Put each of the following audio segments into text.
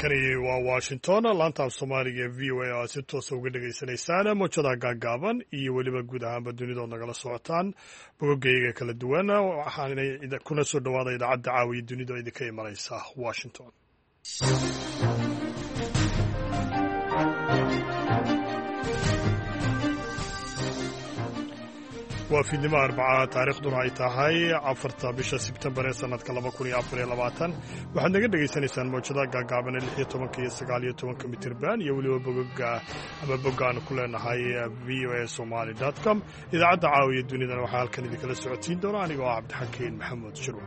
halkani waa washington laantaaf soomaaliga ee v o a oo aad si toosa uga dhagaysanaysaan mowjadaha gaagaaban iyo weliba guud ahaanba dunidood nagala socotaan bogogayga kala duwan waxaanay kuna soo dhawaada idaacadda caawiya dunida oo idinka imanaysa washington. waa fiidnimo Arbacaa taariikhduna ay tahay 4 bisha Sebtembar ee sanadka 2024 waxaad naga dhageysanaysaan mowjadaha gaagaaban 16 iyo 19 mitirban iyo weliba boggaan ku leenahay voasomali.com. idaacadda caawiya dunidana waxaa halkan idinkala socodsiin doona anigoo ah Cabdixakiin Maxamuud Shirwa.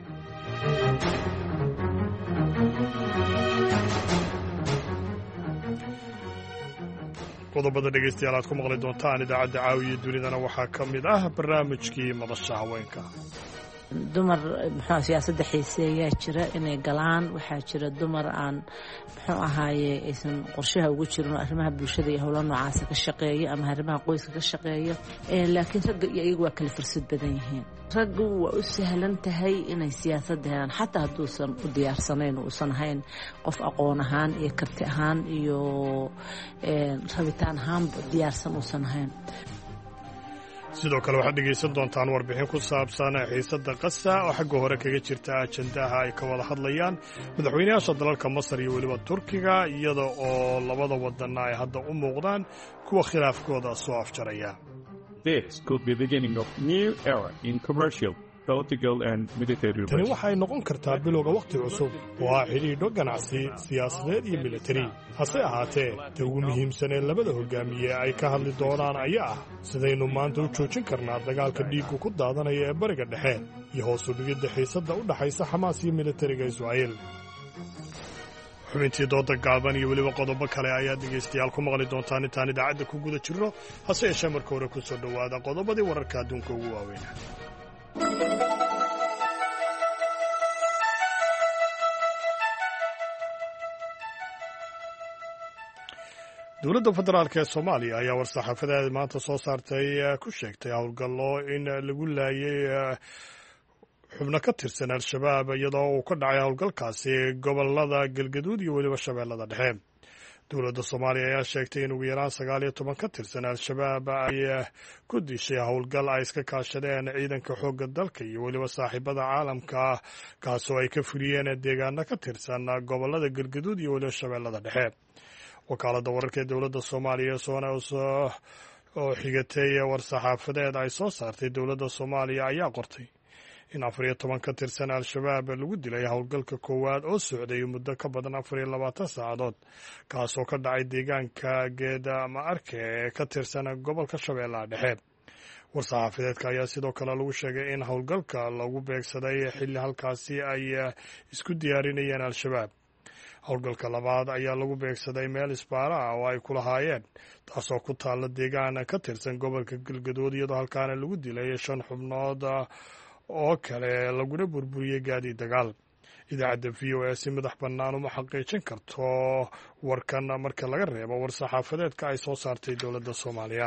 qodobada dhegaystayaal aad ku maqli doontaan idaacadda caawiya dunidana waxaa ka mid ah barnaamijkii madasha haweenka. dumar muxuu siyaasadda xiiseeyaa jira inay galaan, waxaa jira dumar aan muxuu ahaaye aysan qorshaha ugu jirin arrimaha bulshada iyo howlo noocaasa ka shaqeeya ama arrimaha qoyska ka shaqeeya, laakiin ragga iyo iyagu waa kala fursad badan yihiin. raggu waa u sahlan tahay inay siyaasadda helaan xataa hadduusan u diyaarsanayn, uusan ahayn qof aqoon ahaan iyo karti ahaan iyo rabitaan ahaanba diyaarsan uusan ahayn. sidoo kale waxaad dhegaysan doontaan warbixin ku saabsan xiisadda Gaza oo xagga hore kaga jirta ajandaha ay ka wada hadlayaan madaxweynayaasha dalalka Masar iyo weliba Turkiga, iyada oo labada wadan ay hadda u muuqdaan kuwa khilaafkooda soo afjaraya. This could be the beginning of new era in commercial, political and military relations. Tani waxay noqon kartaa bilowga waqti cusub oo ah xidhiidho ganacsi, siyaasadeed iyo militari. hase ahaatee ta ugu muhiimsan ee labada hogaamiye ay ka hadli doonaan ayaa ah sidaynu maanta u joojin karnaa dagaalka dhiiggu ku daadanaya ee bariga dhexe iyo hoos u dhigidda xiisadda u dhaxaysa Xamaas iyo militariga Israa'iil. xubintii dooda gaaban iyo weliba qodobo kale ayaa dhegaystayaal ku maqli doontaan intaan idaacadda ku guda jirno, hase yeeshee marka hore ku soo dhowaada qodobadii wararka adduunka ugu waaweyn. dowladda federaalk ee Soomaaliya ayaa war-saxaafadeed maanta soo saartay ku sheegtay howlgallo in lagu laayay xubno ka tirsan al-shabaab iyadoo uu ka dhacay howlgalkaasi gobolada Galgaduud iyo weliba Shabeellada Dhexe. dowladda Soomaaliya ayaa sheegtay in ugu yaraan 19 ka tirsan al-shabaab ay ku dishay howlgal ay iska kaashadeen ciidanka xoogga dalka iyo weliba saaxiibada caalamka, kaasoo ay ka fuliyeen deegaano ka tirsan gobolada Galgaduud iyo weliba Shabeellada Dhexe. wakaaladda wararka ee dowladda Soomaaliya oo xigatay war-saxaafadeed ay soo saartay dowladda Soomaaliya ayaa qortay in 14 ka tirsan al-shabaab lagu dilay howlgalka koowaad oo socday muddo ka badan 24 saacadood, kaasoo ka dhacay deegaanka Geeda ama Arke ee ka tirsan gobolka Shabeellaha Dhexe. war-saxaafadeedka ayaa sidoo kale lagu sheegay in howlgalka lagu beegsaday xilli halkaasi ay isku diyaarinayeen al-shabaab. howlgalka labaad ayaa lagu beegsaday meel isbaara ah oo ay ku lahaayeen, taasoo ku taalla deegaan ka tirsan gobolka Galgaduud, iyadoo halkaana lagu dilay 5 xubnood oo kale laguna burburiyey gaadiid dagaal. idaacadda v o a si madax bannaan uma xaqiijin karto warkan marka laga reebo war-saxaafadeedka ay soo saartay dowladda Soomaaliya.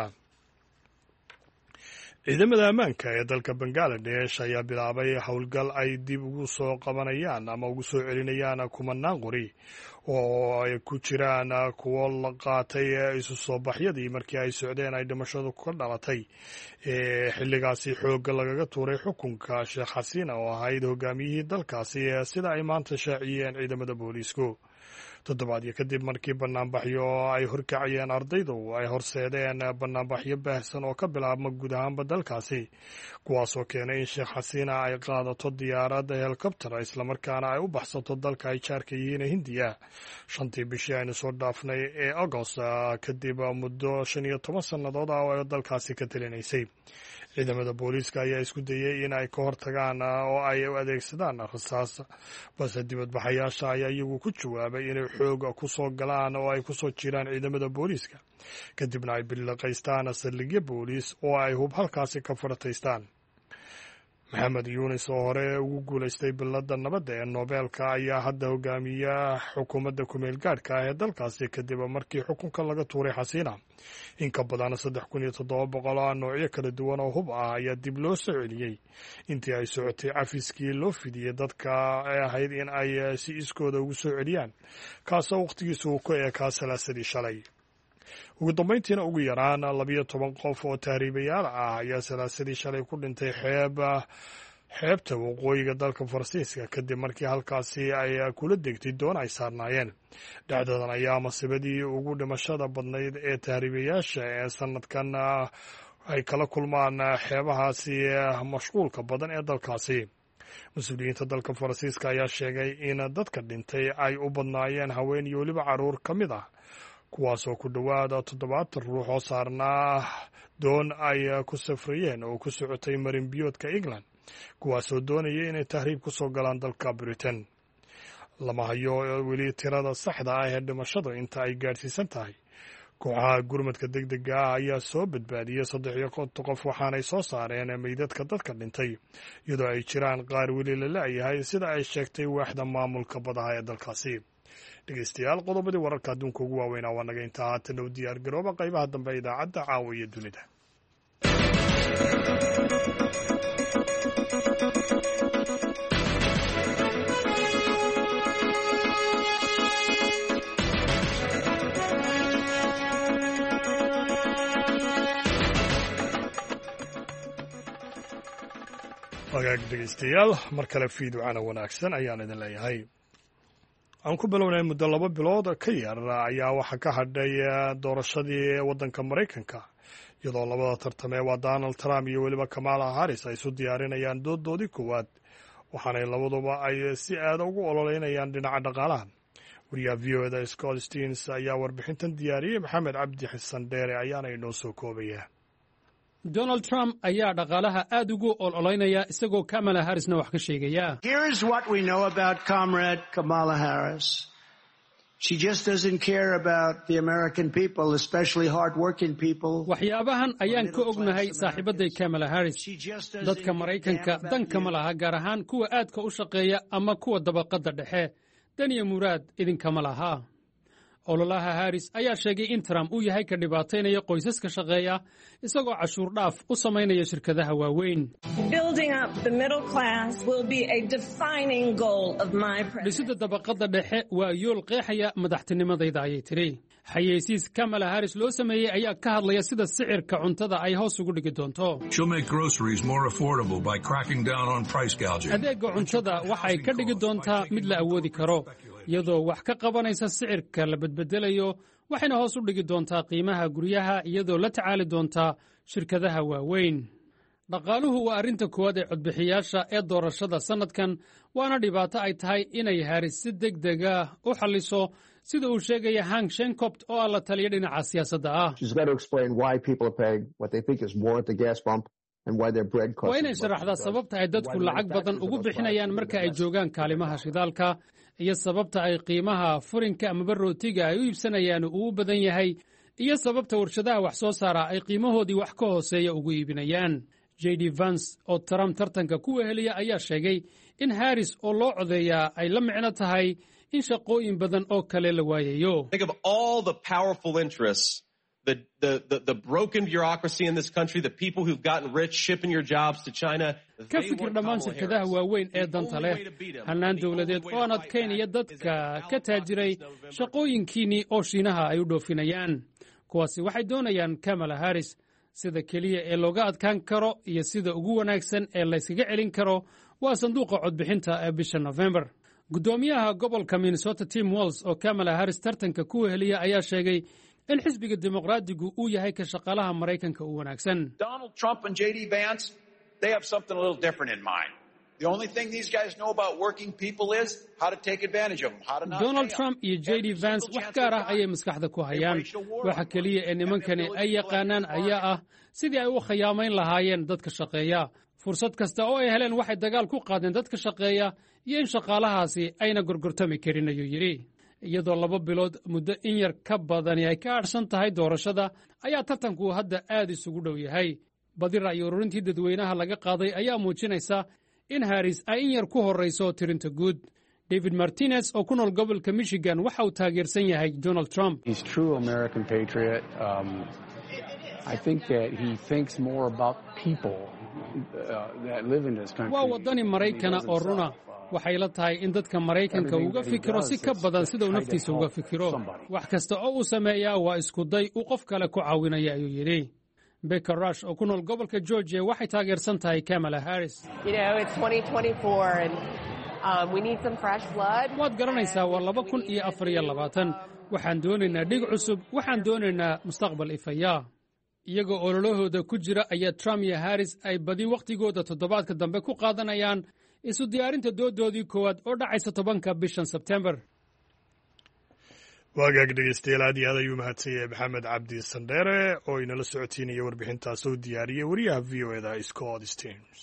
ciidamada ammaanka ee dalka Bangladesh ayaa bilaabay howlgal ay dib ugu soo qabanayaan ama ugu soo celinayaan kumanaan qori oo ay ku jiraan kuwo la qaatay isu soo baxyadii markii ay socdeen ay dhimashadu ka dhalatay xilligaasi xoogga lagaga tuuray xukunka Sheekh Xasiina oo ahayd hogaamiyihii dalkaasi, sida ay maanta shaaciyeen ciidamada booliisku. toddobaadyo kadib markii banaanbaxyo ay horkacayeen ardaydu ay horseedeen banaanbaxyo baahsan oo ka bilaabma guud ahaanba dalkaasi, kuwaasoo keenay in Sheekh Xasiina ay qaadato diyaarad helikobter islamarkaana ay u baxsato dalka ay jaarka yihiin Hindiya 5tii bishii aynu soo dhaafnay ee Agost, kadib muddo 15 sannadood oo ay dalkaasi ka talinaysay. ciidamada booliiska ayaa isku dayay in ay ka hortagaan oo ay u adeegsadaan rasaas, balse dibadbaxayaasha ayaa iyagu ku jawaabay inay xoog ku soo galaan oo ay ku soo jiraan ciidamada booliiska, kadibna ay bilaqaystaan saldhigyo booliis oo ay hub halkaasi ka farataystaan. maxamed yuunis oo hore ugu guulaystay billadda nabadda ee noobeelka ayaa hadda hogaamiya xukuumadda ku-meel gaadhka ah ee dalkaasi kadib markii xukunka laga tuuray xasiina. in ka badan 3,700 noocyo kala duwan oo hub ah ayaa dib loo soo celiyey intii ay socotay cafiskii loo fidiyey dadka ay ahayd in ay si iskooda ugu soo celiyaan, kaasoo wakhtigiisu uu ku eekaa salaasadii shalay. ugu dambayntiina ugu yaraan 12 qof oo tahriibayaal ah ayaa salaasadii shalay ku dhintay xeebta waqooyiga dalka Faransiiska kadib markii halkaasi ay kula degtay doon ay saarnaayeen. dhacdadan ayaa masiibadii ugu dhimashada badnayd ee tahriibayaasha ee sanadkan ay kala kulmaan xeebahaasi mashquulka badan ee dalkaasi. mas-uuliyiinta dalka Faransiiska ayaa sheegay in dadka dhintay ay u badnaayeen haween iyo weliba caruur ka mid ah, kuwaasoo ku dhowaad 70 ruux oo saarnaa doon ay ku safrayeen oo ku socotay marinbiyoodka England, kuwaasoo doonayay inay tahriib ku soo galaan dalka Britain. lama hayo weli tirada saxda ah ee dhimashadu inta ay gaadhsiisan tahay. kooxaha gurmadka degdega ah ayaa soo badbaadiyey 3 qof waxaanay soo saareen meydadka dadka dhintay, iyadoo ay jiraan qaar weli la la'yahay sida ay sheegtay waaxda maamulka badaha ee dalkaasi. dhegeystayaal, qodobadii wararka adduunka ugu waaweynaa waa naga intaa. haatan u diyaar garooba qaybaha dambe ee idaacadda caawa iyo dunida. wagaag dhegeystayaal, mar kale fiiducana wanaagsan ayaan idin leeyahay. aan ku bilownay muddo 2 bilood ka yar ayaa waxaa ka hadhay doorashadii waddanka Maraykanka, iyadoo labada tartame waa Donald Trump iyo weliba Kamala Harris ay isu diyaarinayaan dooddoodii koowaad, waxaanay labaduba ay si aad ugu ololeynayaan dhinaca dhaqaalaha. wariyaha VOAda Scott Stearns ayaa warbixintan diyaariyey. maxamed cabdi xasan dheere ayaana inoo soo koobaya. Donald Trump ayaa dhaqaalaha aad ugu ololeynaya isagoo Kamala Harrisna wax ka sheegaya. Here's what we know about Comrade Kamala Harris. She just doesn't care about the American people, especially hard-working people. Waxyaabahan ayaan ka ognahay saaxiibaday Kamala Harris. Dadka Maraykanka dan kama laha, gaar ahaan kuwa aadka u shaqeeya ama kuwa dabaqadda dhexe. Dan iyo muraad idinkama laha. ololaha Harris ayaa sheegay in Trump uu yahay ka dhibaataynaya qoysaska shaqeeya, isagoo cashuur dhaaf u samaynaya shirkadaha waaweyn. Dhisidda dabaqadda dhexe waa yool qeexaya madaxtinimadayda, ayay tiri. xayeysiis Kamala Harris loo sameeyey ayaa ka hadlaya sida sicirka cuntada ay hoos ugu dhigi doonto. adeegga cuntada waxay ka dhigi doontaa mid la awoodi karo, iyadoo wax ka qabanaysa sicirka la bedbedelayo, waxayna hoos u dhigi doontaa qiimaha guryaha iyadoo la tacaali doontaa shirkadaha waaweyn. dhaqaaluhu waa arrinta koowaad ee codbixiyaasha ee doorashada sannadkan, waana dhibaato ay tahay inay Harris si degdega u xalliso, sida uu sheegaya Hank Shenkopt oo ah la taliya dhinaca siyaasadda ah. waa inay sharaxdaa sababta ay dadku lacag badan ugu bixinayaan marka ay joogaan kaalimaha shidaalka, iyo sababta ay qiimaha furinka amaba rootiga ay u iibsanayaan uu u badan yahay, iyo sababta warshadaha wax soo saara ay qiimahoodii wax ka hooseeya ugu iibinayaan. J.D. Vance oo Trump tartanka ku weheliya ayaa sheegay in Harris oo loo codeeyaa ay la micno tahay in shaqooyin badan oo kale la waayayo. The broken bureaucracy in this country, the people who've gotten rich shipping your jobs to China. Ka fikir dhammaan shirkadaha waaweyn ee danta leh, hannaan dawladeed oo aan adkayn iyo dadka ka taajiray shaqooyinkiinii oo Shiinaha ay u dhoofinayaan. kuwaasi waxay doonayaan Kamala Harris. sida keliya ee looga adkaan karo iyo sida ugu wanaagsan ee la iskaga celin karo waa sanduuqa codbixinta ee bisha November. Gudoomiyaha gobolka Minnesota Tim Walz oo Kamala Harris tartanka ku weheliya ayaa sheegay in xisbiga dimuqraadigu uu yahay ka shaqaalaha Maraykanka u wanaagsan. Donald Trump and J.D. Vance, they have something a little different in mind. The only thing these guys know about working people is how to take advantage of them, how to not Donald Trump iyo J.D. Vance wax gaar ah ayay maskaxda ku hayaan. Waxa kaliya ee nimankani ay yaqaanaan ayaa ah sidii ay u khiyaamayn lahaayeen dadka shaqeeya. Fursad kasta oo ay heleen waxay dagaal ku qaadeen dadka shaqeeya iyo in shaqaalahaasi ayna gorgortami karin, ayuu yidhi. iyadoo 2 bilood muddo in yar ka badani ay ka hadhsan tahay doorashada, ayaa tartanku hadda aad isugu dhow yahay. badi ra'yi ururintii dadweynaha laga qaaday ayaa muujinaysa in Harris ay in yar ku horrayso tirinta guud. David Martinez oo ku nool gobolka Michigan waxa uu taageersan yahay Donald Trump. He's true American patriot. I think that he thinks more about people that live in this country. Waa wadani Maraykana oo runa. Waxay la tahay in dadka Maraykanka uga fikiro si ka badan sida uu naftiisa uga fikiro. Wax kasta oo uu sameeyaa waa isku day uu qof kale ku caawinaya ayuu yidhi. Becca Rush oo ku nool gobolka Georgia waxay taageersan tahay Kamala Harris. You know, it's 2024 and we need some fresh blood. Waad garanaysaa waa 2024. Waxaan doonaynaa dhig cusub, waxaan doonaynaa mustaqbal ifaya. Iyagoo ololahooda ku jira ayaa Trump iyo Harris ay badi waqtigooda toddobaadka dambe ku qaadanayaan isu diyaarinta doodoodii koowaad oo dhacaysa 10 bishan Sebtembar. waagaag dhegeystayaal aad iyo aad ayuu mahadsan yahay maxamed cabdi sandheere oo inala socotiinaya warbixintaas oo diyaariyey wariyaha v o eda Scott Stearns.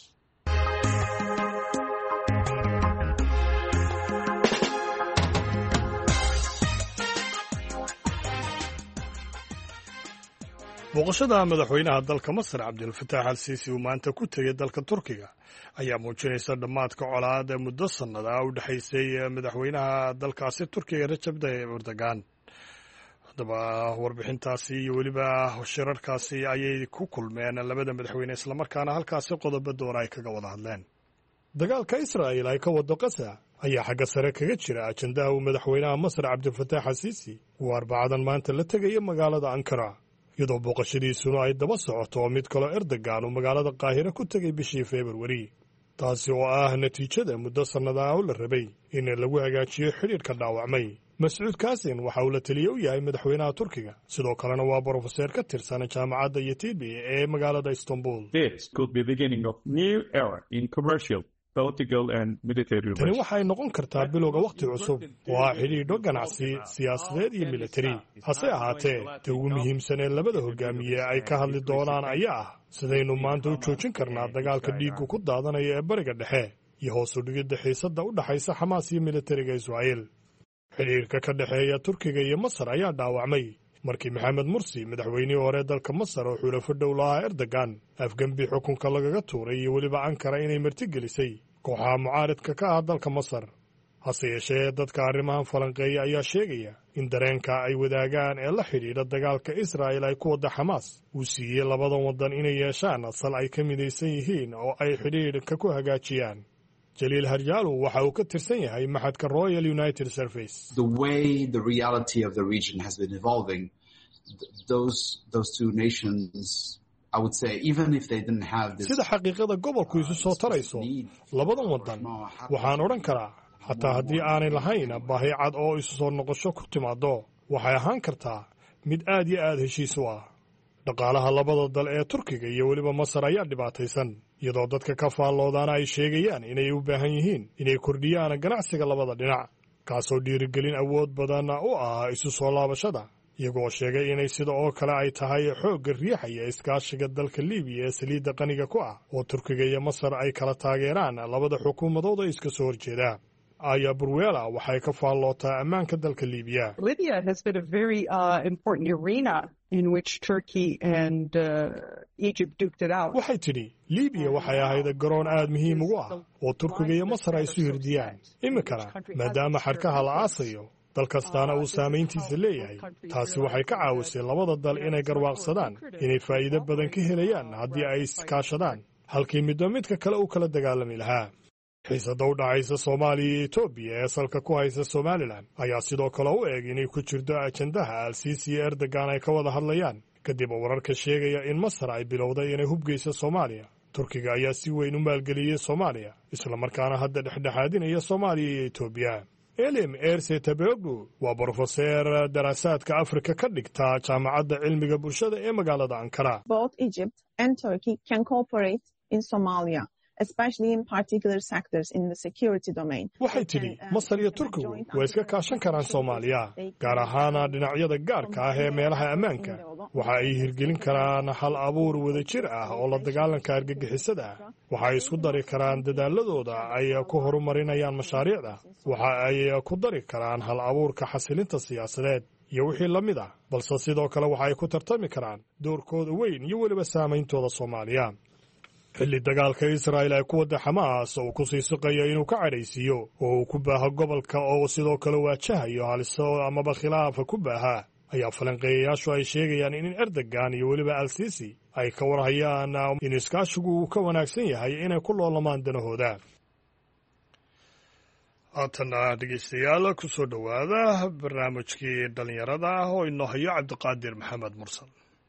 booqashada madaxweynaha dalka Masar Cabdilfataax al-Siisi uu maanta ku tegay dalka Turkiga ayaa muujinaysa dhammaadka colaad muddo sannad ah u dhaxaysay madaxweynaha dalkaasi Turkiga Recep Tayyip Erdogan. haddaba warbixintaasi iyo weliba shirarkaasi ayay ku kulmeen labada madaxweyne islamarkaana halkaasi qodobo doona ay kaga wada hadleen. dagaalka Israa'iil ay ka wado Gaza ayaa xagga sare kaga jira ajandaha uu madaxweynaha Masar Cabdilfataax al-Siisi uu Arbacadan maanta la tegaya magaalada Ankara, iyadoo booqashadiisuna ay daba socoto mid kaloo Erdogan uu magaalada Qaahira ku tegay bishii Februari, taasi oo ah natiijada muddo sannadaha oo la rabay in lagu hagaajiyo xidhiidhka dhaawacmay. Mascuud Kaasin waxa uu la taliye u yahay madaxweynaha Turkiga, sidoo kalena waa brofeser ka tirsan jaamacadda Yatimi ee magaalada Istanbul. This could be the beginning of new era in commercial, political and military relations. Tani waxay noqon kartaa bilowga waqti cusub oo ah xidhiidho ganacsi, siyaasadeed iyo militari. Hase ahaatee, ta ugu muhiimsan ee labada hogaamiye ay ka hadli doonaan ayaa ah sidaynu maanta u joojin karnaa dagaalka dhiiggu ku daadanaya ee bariga dhexe iyo hoos u dhigidda xiisadda u dhaxaysa Xamaas iyo militariga Israa'iil. xidhiidhka ka dhexeeya Turkiga iyo Masar ayaa dhaawacmay markii Maxamed Mursi madaxweynihii hore dalka Masar oo xulafo dhow lahaa Erdogan afgembi xukunka lagaga tuuray iyo weliba Ankara inay martigelisay kooxaha mucaaridka ka ah dalka Masar. hase yeeshee dadka arrimahan falanqeeya ayaa sheegaya in dareenka ay wadaagaan ee la xidhiidha dagaalka Israa'iil ay ku wada Xamaas uu siiyey labadan waddan inay yeeshaan asal ay ka midaysan yihiin oo ay xidhiidhka ku hagaajiyaan. Jaliil Harjaalu waxa uu ka tirsan yahay maxadka Royal United Service. The way the reality of the region has been evolving, those two nations, I would say, even if they didn't have this, sida xaqiiqada gobolku isu soo tarayso labadan waddan waxaan odhan karaa xataa haddii aanay lahayn baahi cad oo isu soo noqosho ku timaado waxay ahaan kartaa mid aad iyo aad heshiis u ah. dhaqaalaha labada dal ee Turkiga iyo weliba Masar ayaa dhibaataysan, iyadoo dadka ka faalloodaana ay sheegayaan inay u baahan yihiin inay kordhiyaan ganacsiga labada dhinac, kaasoo dhiirigelin awood badan u ah isu soo laabashada, iyagoo sheegay inay sida oo kale ay tahay xoogga riixaya iskaashiga dalka Liibiya ee saliidda qaniga ku ah oo Turkiga iyo Masar ay kala taageeraan labada xukuumadood ee iska soo horjeeda. Aya Burwela waxay ka faallootaa ammaanka dalka Liibiya. Libya has been a very important arena in which Turkey and Egypt duked it out. waxay tidhi Liibiya waxay ahayd garoon aad muhiim ugu ah oo Turkiga iyo Masar ay isu hirdiyaan. iminkana maadaama xadhkaha la aasayo dal kastaana uu saamayntiisa leeyahay, taasi waxay ka caawisay labada dal inay garwaaqsadaan inay faa'iido badan ka helayaan haddii ay iskaashadaan halkii midba midka kale u kala dagaalami lahaa. xiisadda u dhacaysa Soomaaliya iyo Itoobiya ee salka ku haysa Somaliland ayaa sidoo kale u eg inay ku jirto ajandaha al-Siisi iyo Erdogan ay ka wada hadlayaan, kadib wararka sheegaya in Masar ay bilowday inay hubgeyso Soomaaliya. Turkiga ayaa si weyn u maalgeliyey Soomaaliya, isla markaana hadda dhexdhexaadinaya Soomaaliya iyo Itoobiya. Elim Ersetaboglu waa brofeser daraasaadka Afrika ka dhigta jaamacadda cilmiga bulshada ee magaalada Ankara. Both Egypt and Turkey can cooperate in Somalia, especially in particular sectors in the security domain. waxay tidhi Masar iyo Turkigu way iska kaashan karaan Soomaaliya, gaar ahaan dhinacyada gaarka ah ee meelaha ammaanka. waxa ay hirgelin karaan hal abuur wadajir ah oo la dagaalanka argagixisada ah. waxa ay isku dari karaan dadaaladooda ay ku horumarinayaan mashaariicda. waxa ay ku dari karaan hal abuurka xasilinta siyaasadeed iyo wixii la mid ah, balse sidoo kale waxa ay ku tartami karaan doorkooda weyn iyo weliba saameyntooda Soomaaliya. xilli dagaalka Israa'iil ay ku wada Xamaas oo ku sii siqayo inuu ka cadhaysiiyo oo uu ku baaho gobolka oo sidoo kale waajahayo haliso amaba khilaafa ku baaha, ayaa falanqeeyayaashu ay sheegayaan in Erdogan iyo weliba Al-Sisi ay ka warhayaan in iskaashigu uu ka wanaagsan yahay inay ku loolamaan danahooda. haatana dhegeystayaal ku soo dhowaada barnaamijkii dhalinyarada ah oo inoo hayo Cabdiqaadir Maxamed Mursal.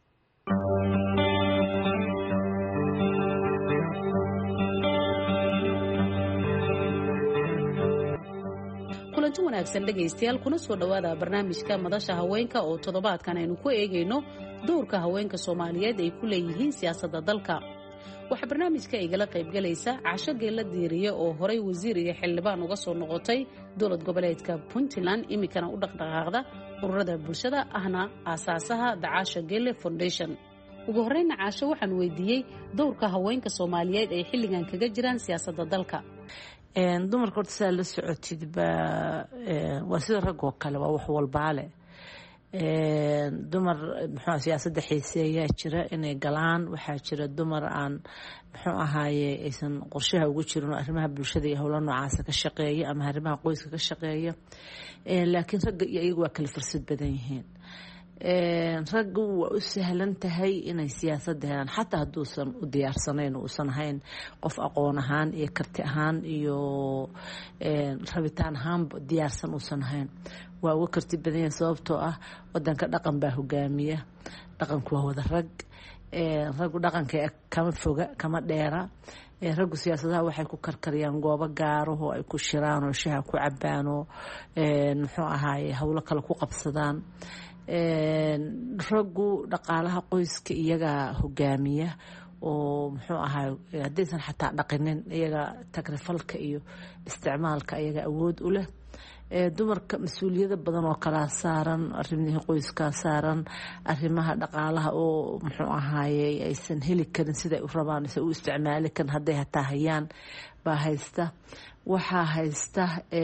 kulanti wanaagsan dhegaystayaal, kuna soo dhowaada barnaamijka madasha haweenka oo toddobaadkan aynu ku eegayno doorka haweenka Soomaaliyeed ay ku leeyihiin siyaasadda dalka. waxaa barnaamijka igala qaybgalaysa Casho Geella Diiriye oo horay wasiir iyo xildhibaan uga soo noqotay dowlad goboleedka Puntland, imikana u dhaqdhaqaaqda ururada bulshada ahna aasaasaha The Casho Geelle Foundation. ugu horreyna Casho waxaan weydiiyey doorka haweenka Soomaaliyeed ay xilligan kaga jiraan siyaasadda dalka. dumarka horta saa la socotid waa sida rag oo kale, waa wax walbaale. dumar muxuu siyaasadda xiiseeyaa jira inay galaan, waxaa jira dumar aan muxuu ahaaye aysan qorshaha ugu jirin oo arrimaha bulshada iyo howlo noocaasa ka shaqeeya ama arrimaha qoyska ka shaqeeya, laakiin ragga iyo iyagu waa kala fursad badan yihiin. raggu waa u sahlan tahay inay siyaasadda helaan xataa hadduusan u diyaarsanayn, uusan ahayn qof aqoon ahaan iyo karti ahaan iyo rabitaan ahaanba diyaarsan uusan ahayn, waa uga karti badan yahay sababtoo ah wadanka dhaqan baa hogaamiya. dhaqanku waa wada rag, raggu dhaqanka kama foga kama dheera. raggu siyaasadaha waxay ku karkariyaan goobo gaaraho ay ku shiraan oo shaha ku cabaan oo muxuu ahaaye howlo kale ku qabsadaan. raggu dhaqaalaha qoyska iyagaa hogaamiya oo muxuu ahaay haddaysan xataa dhaqinin iyaga tagrifalka iyo isticmaalka iyaga awood u leh. dumarka mas-uuliyado badan oo kalaa saaran, arrimihii qoyskaa saaran, arrimaha dhaqaalaha oo muxuu ahaaye aysan heli karin siday u rabaan aysan u isticmaali karin hadday hataa hayaan baa haysta. waxaa haysta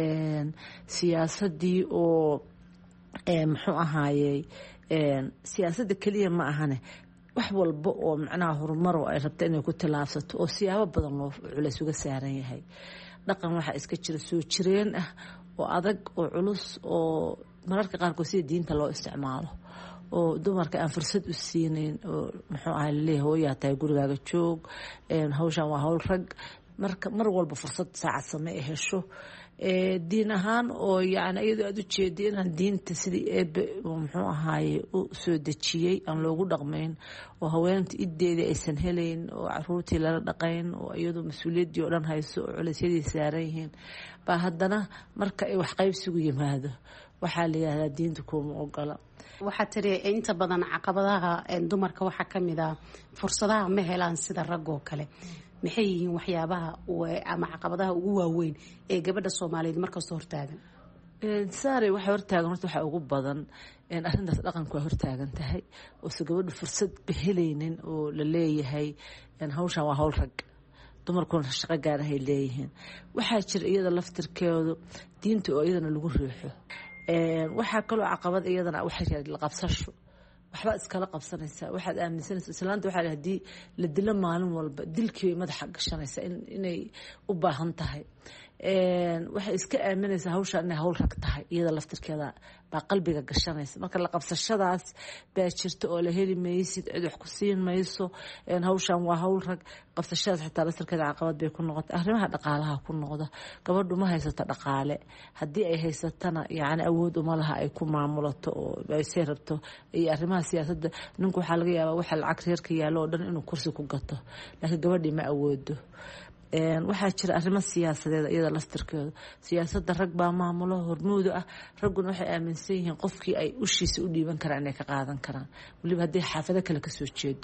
siyaasadii oo muxuu ahaaye siyaasadda keliya ma ahane wax walba oo macnaha horumaro ay rabta inay ku tilaabsato oo siyaabo badan loo culays uga saaran yahay. dhaqan waxaa iska jira soo jireen ah oo adag oo culus oo mararka qaarkood sida diinta loo isticmaalo oo dumarka aan fursad u siinayn oo muxuu ahay laleeyahay hooyaa tahay gurigaaga joog, hawshan waa hawl rag, marka mar walba fursad saacad same ay hesho. diin ahaan oo yani iyadoo aad u jeeda inaan diinta sidii eebe muxuu ahaaye u soo dejiyey aan loogu dhaqmayn oo haweenta ideedii aysan helayn oo caruurtii lala dhaqayn oo iyadoo mas-uuliyaddii oo dhan hayso oo culeysyadii saaran yihiin baa haddana marka ay wax qaybsigu yimaado waxaa la yidhahdaa diinta kuuma ogola. waxaa tiri inta badan caqabadaha dumarka waxaa ka mid ah fursadaha ma helaan sida ragoo kale. maxay yihiin waxyaabaha ama caqabadaha ugu waaweyn ee gabadha Soomaaliyeed markasta hortaagan? saare waxa hortaagan horta waxa ugu badan arrintaas dhaqanku waa hortaagan tahay oo se gabadhu fursad bahelaynin oo la leeyahay hawshan waa hawl rag, dumarkuna shaqo gaar ah ay leeyihiin. waxaa jira iyada laftirkeedu diinta oo iyadana lagu riixo. waxaa kaloo caqabad iyadana waxay la qabsasho, waxba iskala qabsanaysaa, waxaad aaminsanaysaa islaanta waxaa haddii la dilo maalin walba dilkii bay madaxa gashanaysaa inay u baahan tahay. waxay iska aaminaysaa hawshaan inay hawl rag tahay, iyada laftirkeeda baa qalbiga gashanaysa. marka la qabsashadaas baa jirta oo la heli maysid, cid wax ku siin mayso, hawshaan waa hawl rag. qabsashadaas xitaa laftirkeeda caqabad bay ku noqotay. arrimaha dhaqaalaha ku noqda, gabadhu ma haysato dhaqaale, haddii ay haysatana yani awood uma laha ay ku maamulato oo aysay rabto. iyo arrimaha siyaasadda ninku waxaa laga yaabaa waxa lacag reerka yaallo oo dhan inuu kursi ku gato, laakiin gabadhii ma awoodo. waxaa jira arrimo siyaasadeed iyada laftirkeedu, siyaasadda rag baa maamulo hormuudu ah. ragguna waxay aaminsan yihiin qofkii ay ushiisa u dhiiban karaan inay ka qaadan karaan, weliba hadday xaafado kale kasoo jeedo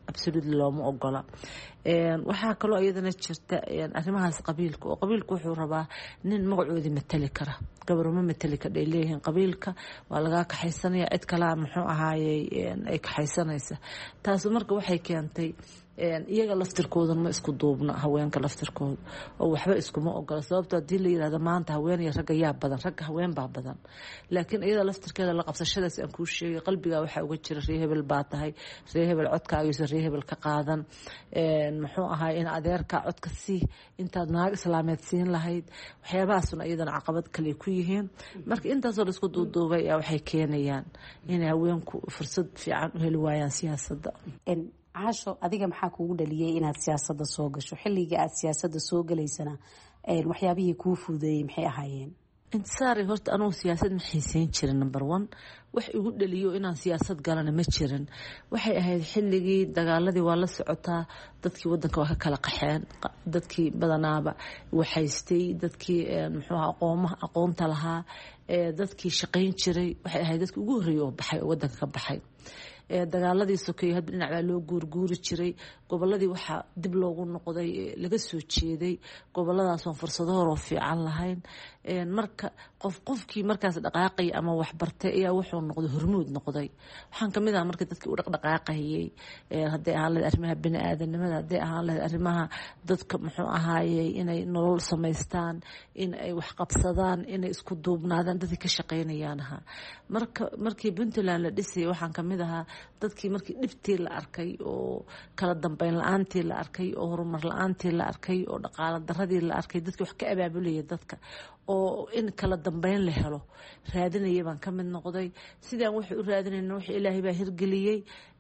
absolutely looma ogola. waxaa kaloo iyadana jirta arrimahaas qabiilka oo qabiilku wuxuu rabaa nin magacoodii matali kara gabar uma matali kara ay leeyihiin qabiilka waa laga kaxaysanaya cid kale muxuu ahaayey ay kaxaysanaysa taas marka waxay keentay iyaga laftirkooda ma isku duubna haweenka laftirkooda oo waxba iskuma ogola sababtoo hadii la yiraahdo maanta haween iyo rag ayaa badan rag haween baa badan laakiin iyada laftirkeeda la qabsashadaas aan ku sheegay qalbiga waxa uga jira reehebel baa tahay reehebel codkaaga iyo reehebel ka qaadan muxuu ahaa in adeerka codka si intaad naag islaameed siin lahayd waxyaabahaasna iyadana caqabad kale ku yihiin marka intaas oo isku duuduubay waxay keenayaan in haweenku fursad fiican u heli waayaan siyaasadda. caasho adiga maxaa kuugu dhaliyay inaad siyaasadda soo gasho xilliga aad siyaasadda soo galaysana waxyaabihii kuu fududeeyey maxay ahaayeen? intisaari horta anugu siyaasad ma xiiseyn jirin number 1 wax igu dhaliyo inaan siyaasad galana ma jirin waxay ahayd xilligii dagaaladii waa la socotaa dadkii wadanka waa ka kala qaxeen dadkii badanaaba waxaystay dadkii muxuu ahaa aqoonta lahaa dadkii shaqayn jiray waxay ahayd dadkii ugu horreeyay oo baxay oo wadanka ka baxay dagaaladii sokeeye hadba dhinac baa loo guurguuri jiray goboladii waxaa dib loogu noqday laga soo jeeday goboladaas oon fursado horoo fiican lahayn marka qofkii markaas dhaqaaqay ama waxbartay ayaa wuxuu noqday hormuud noqday waxaan kamid ah markii dadkii u dhaqdhaqaaqayay hadday ahaan lahayd arrimaha bini'aadanimada hadday ahaan lahayd arrimaha dadka muxuu ahaayey inay nolol samaystaan in ay wax qabsadaan inay isku duubnaadaan dadkii ka shaqaynayaan ahaa markii Puntland la dhisay waxaan kamid ahaa dadkii markii dhibtii la arkay oo kala dambeyn la'aantii la arkay oo horumar la'aantii la arkay oo dhaqaale daradii la arkay dadkii wax ka abaabulaya dadka oo in kala dambeyn la helo raadinaya baan ka mid noqday sidaan wax u raadinayna wax Ilaahay baa hirgeliyay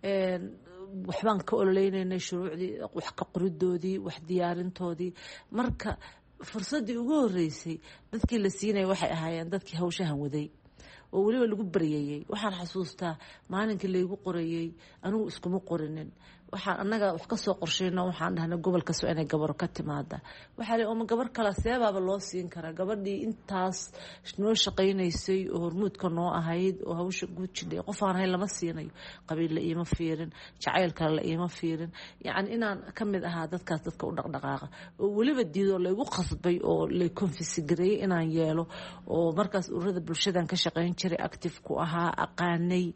waxbaan ka ololeynay shuruucdii wax ka qoridoodii wax diyaarintoodii marka fursadii ugu horeysay dadkii la siinay waxay ahaayeen dadkii hawshahan waday oo waliba lagu bariyay waxaan xasuustaa maalinkii la igu qorayay anigu iskuma qorinin waxaan anaga wax ka soo qorsheyno waxaan dhahnay gobolka soo inay gabar ka timaada waxa la oo gabar kala seebaaba loo siin kara gabadhii intaas noo shaqeynaysay oo hormuudka noo ahayd oo hawsha guud jidhay qof aan hay lama siinayo qabiil la iima fiirin jacayl kale la iima fiirin yani inaan kamid ahaa dadkaas dadka u dhaqdhaqaaqa oo waliba diido la igu qasbay oo la konfisigareeyay inaan yeelo oo markaas ururada bulshadan ka shaqeyn jiray active ku ahaa aqaanay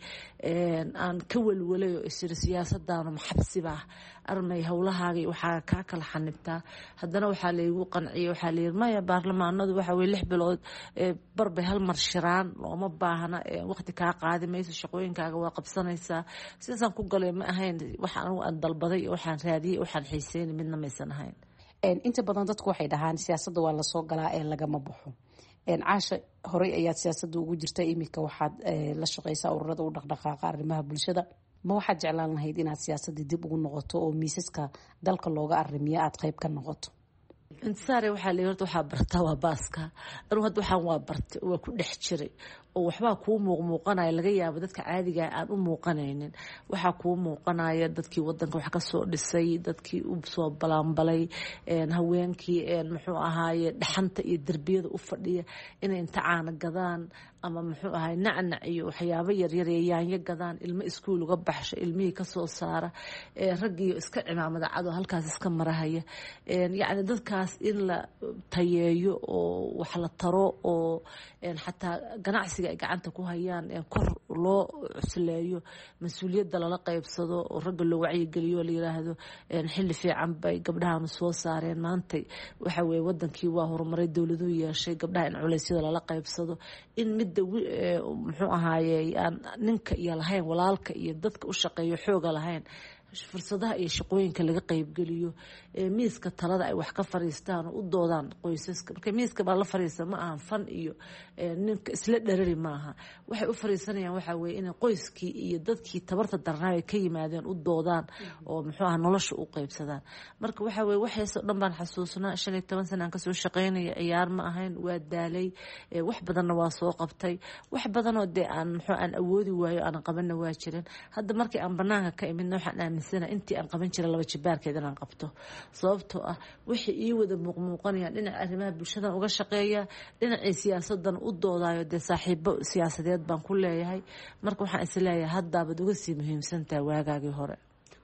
aan ka walwalay oo siyaasadana maxabsiba armay hawlahaaga waxa ka kala xanibtaa haddana waxa la igu qanciyay waxa la yiri maya baarlamaanadu waxa way 6 bilood barbay hal mar shiraan looma baahna waqti ka qaadimayso shaqooyinkaaga waa qabsanaysaa sidaan ku galay ma ahayn waxaan aan dalbaday waxaan raadiyay waxaan xiiseeyay midna ma aysan ahayn inta badan dadku waxay dhahaan siyaasadda waa la soo galaa ee laga ma baxo caasha horey ayaad siyaasadda ugu jirtay imika waxaad la shaqeysaa ururada u dhaqdhaqaaqa arrimaha bulshada ma waxaad jeclaan lahayd inaad siyaasadda dib ugu noqoto oo miisaska dalka looga arrimiyo aad qayb ka noqoto? intisaare waxaa la yirahdaa waxaa bartaa waa baaska anigu hadda waxaan waa bartay waa ku dhex jiray oo waxbaa kuu muuqanaya laga yaabo dadka caadiga aan u muuqanaynin waxaa kuu muuqanaya dadkii wadanka wax ka soo dhisay dadkii u soo balaanbalay haweenkii muxuu ahaaye dhaxanta iyo darbiyada u fadhiya inay inta caana gadaan ama muxuu ahaay nacnac iyo waxyaabo yaryar ee yaanyo gadaan ilmo iskuul uga baxsho ilmihii ka soo saara raggiyo iska cimaamada cado halkaas iska marahaya yacni dadkaas in la tayeeyo oo wax la taro oo xataa ganacsiga ay gacanta ku hayaan kor loo cusleeyo mas-uuliyadda lala qaybsado oo ragga loo wacyigeliyo la yiraahdo xilli fiican bay gabdhahan soo saareen maanta waxa weeye wadankii waa horumaray dawladu yeeshay gabdhaha in culeysyada lala qaybsado in midda muxuu ahaayey aan ninka iyo lahayn walaalka iyo dadka u shaqeeyo xooga lahayn fursadaha iyo shaqooyinka laga qaybgeliyo miiska talada ay wax ka fariistaan oo u doodaan qoysaska marka miiska baa la fariista ma aha fan iyo ninka isla dharari maaha waxay u fariisanayaan waxa weeye in qoyskii iyo dadkii tabarta darnaa ay ka yimaadeen u doodaan oo muxuu ahaa nolosha u qaybsadaan marka waxa weeye waxaasoo dhan baan xasuusnaa 15 sano aan ka soo shaqeynaya ciyaar ma ahayn waa daalay wax badanna waa soo qabtay wax badan oo aan muxuu aan awoodi waayo aan qabanna waa jirin hadda markii aan banaanka ka imidna waxaan intii aan qaban jiray laba jibaarkeeda aan qabto sababtoo ah wixii ii wada muuqanaya dhinaca arrimaha bulshada uga shaqeeya dhinaca siyaasadan u doodayo de saaxiibo siyaasadeed baan ku leeyahay marka waxaan is leeyahay hadda bad uga sii muhiimsan tahay waagaagii hore.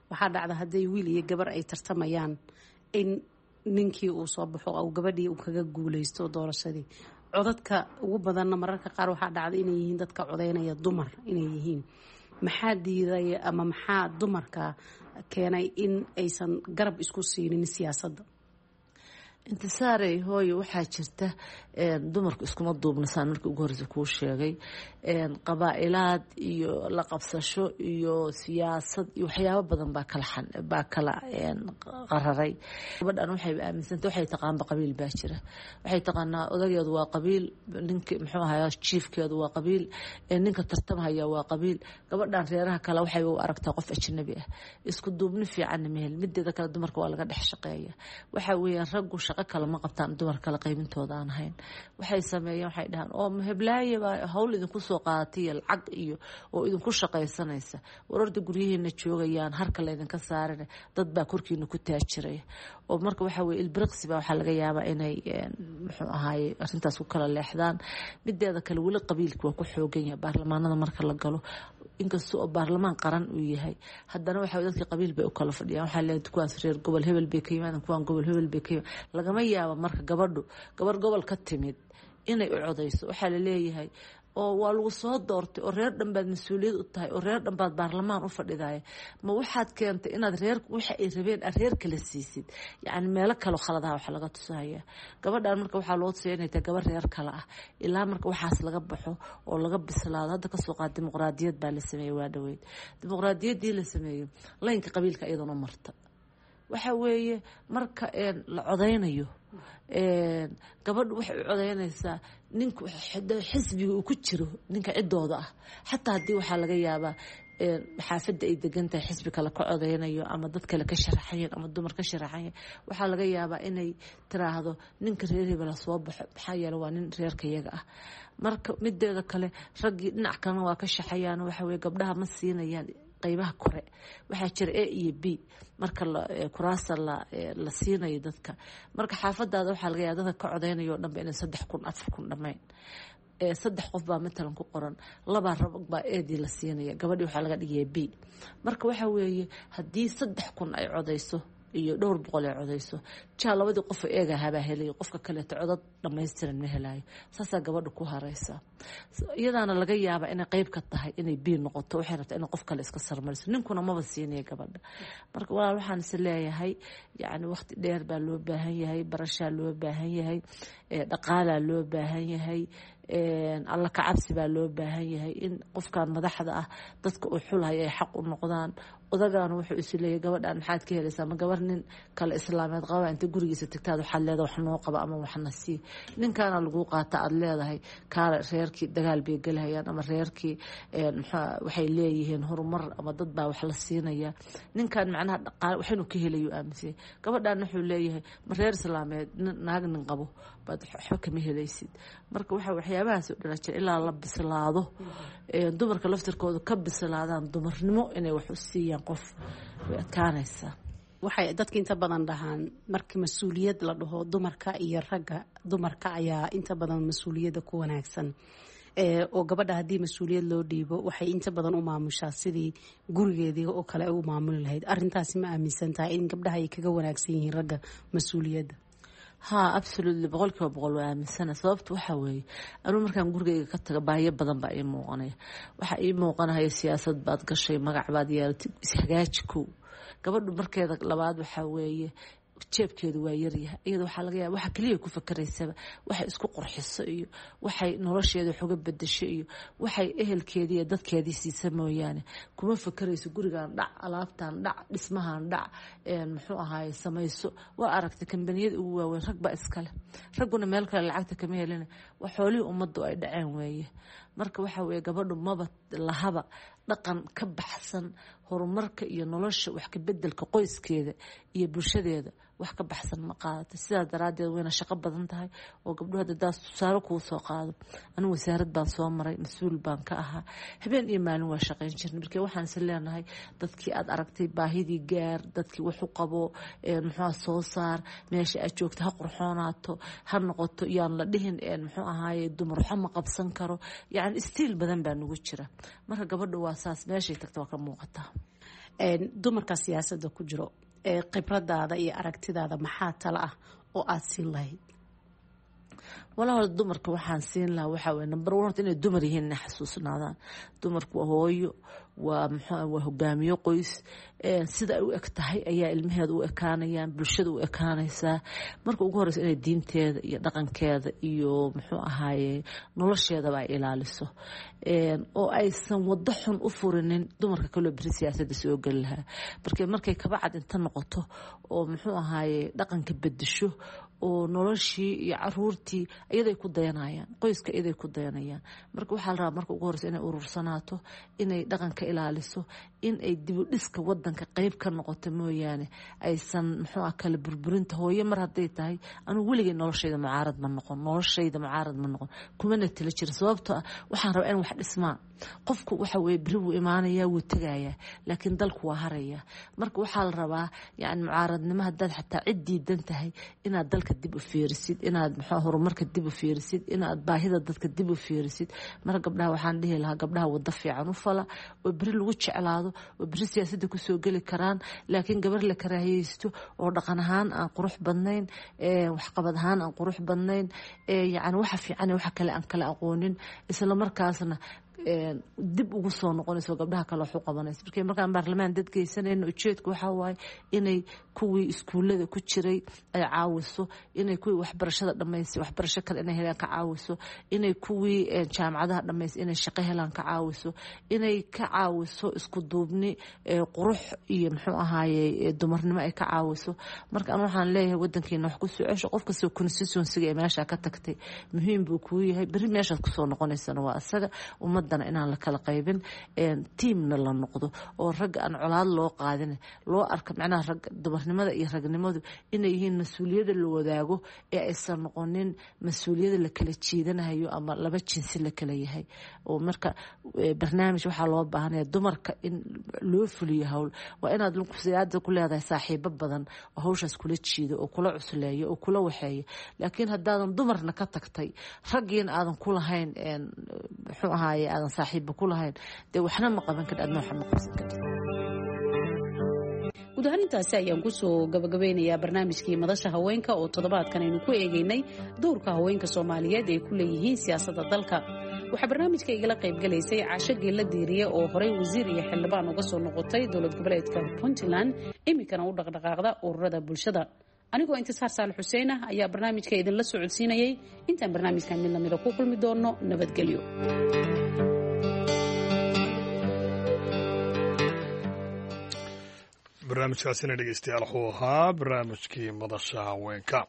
waxaa dhacda hadday wiil iyo gabar ay tartamayaan in ninkii uu soo baxo oo gabadhii uu kaga guulaysto doorashadii codadka ugu badanna mararka qaar waxaa dhacda inay yihiin dadka codaynaya dumar inay yihiin maxaa diiday ama maxaa dumarka keenay in aysan garab isku siinin siyaasadda intisaarey hooyo waxaa jirta dumarku iskuma duubnasaan markii ugu horreysa kuu sheegay qabaa'ilaad iyo la qabsasho iyo siyaasad iyo waxyaabo badan baa kala qararay gabadhan waxay aaminsantay waxay taqaanba qabiil baa jira waxay taqaanaa odageedu waa qabiil ninka muxuu ahayaa jiifkeedu waa qabiil ninka tartamhaya waa qabiil gabadhan reeraha kale waxay u aragtaa qof ajnabi ah isku duubni fiicanna mehel mideeda kale dumarka waa laga dhex shaqeeya waxa weeyaan raggu shaqo kale ma qabtaan dumar kale qaybintooda aan ahayn waxay sameeyeen waxay dhahaan oo heblaaye baa hawl idinku soo qaadatay lacag iyo oo idinku shaqaysanaysa wararda guryaheena joogayaan harka laydinka saarina dad baa korkiina ku taajiraya oo marka waxa weeye ilbiriqsi baa waxaa laga yaabaa inay muxuu ahaaye arrintaas ku kala leexdaan mideeda kale weli qabiilka waa ku xoogan yahay baarlamaanada marka la galo inkastoo oo baarlamaan qaran uu yahay haddana waxa dadka qabiil bay u kala fadhiyaan waxaa leeyahay kuwaas reer gobol hebel bay ka yimaadaan kuwaan gobol hebel bay ka yimaadaan lagama yaabo marka gabar gobol ka timid inay u codayso waxaa la leeyahay oo waa lagu soo doortay oo reer dhan baad mas-uuliyad u tahay oo reer dhan baad baarlamaan u fadhidaaya ma waxaad keentay inaad reer waxa ay rabeen aad reer kala siisid yacni meelo kale khaladaha waxa laga tusahaya gabadhan marka waxaa loo tusaya inay tahay gabar reer kale ah ilaa marka waxaas laga baxo oo laga bislaado hadda kasoo qaad dimuqraadiyad baa la sameeyey waa dhaweyd dimuqraadiyaddii la sameeyey laynka qabiilka iyadana marta waxa weeye marka la codaynayo gabadhu waxay u codaynaysaa ninku xisbiga uu ku jiro ninka ciddooda ah xataa haddii waxaa laga yaabaa xaafadda ay degan tahay xisbi kale ka codaynayo ama dad kale ka sharaxayan ama dumar ka sharaxayan waxaa laga yaabaa inay tiraahdo ninka reer hebela soo baxo maxaa yeele waa nin reerka iyaga ah marka mideeda kale raggii dhinac kalena waa ka shaxayaan waxa weye gabdhaha ma siinayaan qaybaha kore waxaa jira A iyo B marka kuraasta la siinayo dadka marka xaafadaada waxaa laga yaabaa dadka ka codaynayo oo dhanba inay 3,000 4,000 dhammayn 3 qof baa matalan ku qoran 2 rag baa eedii la siinaya gabadhii waxaa laga dhigaya B marka waxa weeye haddii 3,000 ay codayso iyo 200 ay codayso labadii qof eega haba helay qofka kale codad dhameystiran ma helayo saasaa gabadha ku haraysa iyadaana laga yaabaa inay qayb ka tahay inay biin noqoto waxay rabtaa in qof kale iska sarmariso ninkuna maba siinaya gabadha marka walaal waxaan is leeyahay yacni waqti dheer baa loo baahan yahay barashaa loo baahan yahay dhaqaalaa loo baahan yahay alla ka cabsi baa loo baahan yahay in qofkan madaxda ah dadka uu xulhay ay xaq u noqdaan odagaana wuxuu isu leeyahay gabadhan maxaad ka helaysaa ma gabar nin kale islaameed qaba inta gurigiisa tagtaad waxaad leedahay wax noo qaba ama waxna sii ninkaana lagu qaata aad leedahay kaale reerkii dagaal bay gelhayaan ama reerkii waxay leeyihiin horumar ama dad baa wax la siinaya ninkan macnaha dhaqaale waxaynu ka helayo aaminsan gabadhan wuxuu leeyahay ma reer islaameed naag nin qabo baad waxba kama helaysid marka waxyaabahaas oo dhan jira ilaa la bislaado dumarka laftirkooda ka bislaadaan dumarnimo inay wax u siiyaan qof way adkaanaysaa waxay dadka inta badan dhahaan markii mas-uuliyad la dhaho dumarka iyo ragga dumarka ayaa inta badan mas-uuliyadda ku wanaagsan oo gabadha haddii mas-uuliyad loo dhiibo waxay inta badan u maamushaa sidii gurigeedii oo kale ay u maamuli lahayd arrintaasi ma aaminsan tahay in gabdhaha ay kaga wanaagsan yihiin ragga mas-uuliyadda ها absolutely 100% waa aaminsana sababtu waxa weeye anuu markaan gurigeyga ka taga baahiyo badan baa ii muuqanaya waxa ii muuqanaya siyaasad baad gashay magac baad yeelatay ishagaaji kow gabadhu markeeda labaad waxa weeye jeebkeedu waa yaryahay iyada waxaa laga yaaba waxa kaliya ku fakaraysaba waxay isku qurxiso iyo waxay nolosheeda xoga bedesho iyo waxay ehelkeedii iyo dadkeedii siisa mooyaane kuma fakarayso gurigan dhac alaabtan dhac dhismahan dhac muxuu ahaay samayso waa aragtay kambaniyada ugu waaweyn rag baa iskale ragguna meel kale lacagta kama helina waa xoolihii ummaddu ay dhaceen weeye marka waxa weeye gabadhu maba lahaba dhaqan ka baxsan horumarka iyo nolosha wax ka bedelka qoyskeeda iyo bulshadeeda wax ka baxsan ma qaadata sidaas daraadeed wayna shaqo badan tahay oo gabdhuhu hadda daas tusaale kuu soo qaado anigu wasaarad baan soo maray mas-uul baan ka ahaa habeen iyo maalin waa shaqayn jirnay markii waxaan is leenahay dadkii aad aragtay baahidii gaar dadkii wax u qabo muxuu soo saar meesha aad joogto ha qurxoonaato ha noqoto yaan la dhihin muxuu ahaaye dumar waxa ma qabsan karo yacni istiil badan baa nagu jira marka gabadhu waa saas meeshay tagta waa ka muuqataa dumarka siyaasadda ku jiro khibradaada iyo aragtidaada maxaa tala ah oo aad siin lahayd? walaal dumarka waxaan siin lahaa waxa weeye number 1 horta inay dumar yihiin inay xasuusnaadaan. dumarku waa hooyo, waa hogaamiyo qoys, sida ay u eg tahay ayaa ilmaheeda u ekaanayaan, bulshada u ekaanaysaa. marka ugu horeysa inay diinteeda iyo dhaqankeeda iyo muxuu ahaaye nolosheedaba ay ilaaliso, oo aysan wado xun u furinin dumarka kaloo beri siyaasadda soo geli lahaa. markay kabacad inta noqoto oo muxuu ahaaye dhaqanka bedesho oo noloshii iyo caruurtii iyaday ku dayanayaan, qoyska iyaday ku dayanayaan. marka waxaa la rabaa marka ugu horeysa inay urursanaato, inay dhaqanka ilaaliso, in ay dib u dhiska wadanka qayb ka noqoto mooyaane aysan muxuu ah kala burburinta. hooyo mar hadday tahay anigu weligay noloshayda mucaarad ma noqon, kumana tala jirin. sababtoo ah waxaan rabaa in wax dhismaan. qofku waxa weye beri wuu imaanayaa, wuu tegayaa, laakiin dalku waa harayaa. marka waxaa la rabaa yani mucaaradnimo haddaad xataa cid diidan tahay inaad dalka dib u fiirisid, inaad muxuu horumarka dib u fiirisid, inaad baahida dadka dib u fiirisid. marka gabdhaha waxaan dhihi lahaa gabdhaha wada fiican u fala oo beri lagu jeclaado, oo beri siyaasadda kusoo geli karaan. laakiin gabar la karaahiyeysto oo dhaqan ahaan aan qurux badnayn, waxqabad ahaan aan qurux badnayn, yani waxa fiican waxa kale aan kala aqoonin, isla markaasna dib ugu soo noqonayso gabdhaha kale wax u qabanayso. markaan baarlamaan dad geysanayno ujeedku waxaa waaye inay kuwii iskuullada ku jiray ay caawiso, inay kuwii waxbarashada dhammaysay waxbarasho kale inay helaan ka caawiso, inay kuwii jaamacadaha dhammaysay inay shaqo helaan ka caawiso, inay ka caawiso isku duubni, qurux iyo muxuu ahaaye dumarnimo ay ka caawiso. marka aan waxaan leeyahay wadankeena wax ku soo cesho. qof kastoo constituency-ga ee meesha ka tagtay muhiim buu kuu yahay, beri meeshaad kusoo noqonaysana waa asaga. ummadana inaan la kala qaybin, tiimna la noqdo oo ragga aan colaad loo qaadin, loo arka macnaha rag dumarnimada iyo ragnimadu inay yihiin mas-uuliyadda la wadaago ee aysan noqonin mas-uuliyadda la kala jiidanayo ama laba jinsi la kala yahay. oo marka barnaamij waxaa loo baahanaya dumarka in loo fuliyo hawl. waa inaad siyaada ku leedahay saaxiibo badan oo hawshaas kula jiido oo kula cusleeyo oo kula waxeeyo. laakiin haddaadan dumarna ka tagtay, raggiina aadan ku lahayn muxuu ahaaye aadan saaxiibo ku lahayn, dee waxna ma qaban kar adna waxna ma qabsan kartid. guud ahaan intaasi ayaan kusoo gabagabeynayaa barnaamijkii madasha haweenka oo toddobaadkan aynu ku eegaynay dowrka haweenka soomaaliyeed ay ku leeyihiin siyaasadda dalka. waxaa barnaamijka igala qaybgalaysay Caasho Geella Diiriye oo horey wasiir iyo xildhibaan uga soo noqotay dowlad goboleedka Puntland, iminkana u dhaqdhaqaaqda ururada bulshada. anigoo Intisaar Saalax Xuseen ah ayaa barnaamijka idinla socodsiinayay. intaan barnaamijkan mid lamida ku kulmi doono, nabadgelyo. barnaamijkaasina dhegeystayaal wuxuu ahaa barnaamijkii madasha haweenka.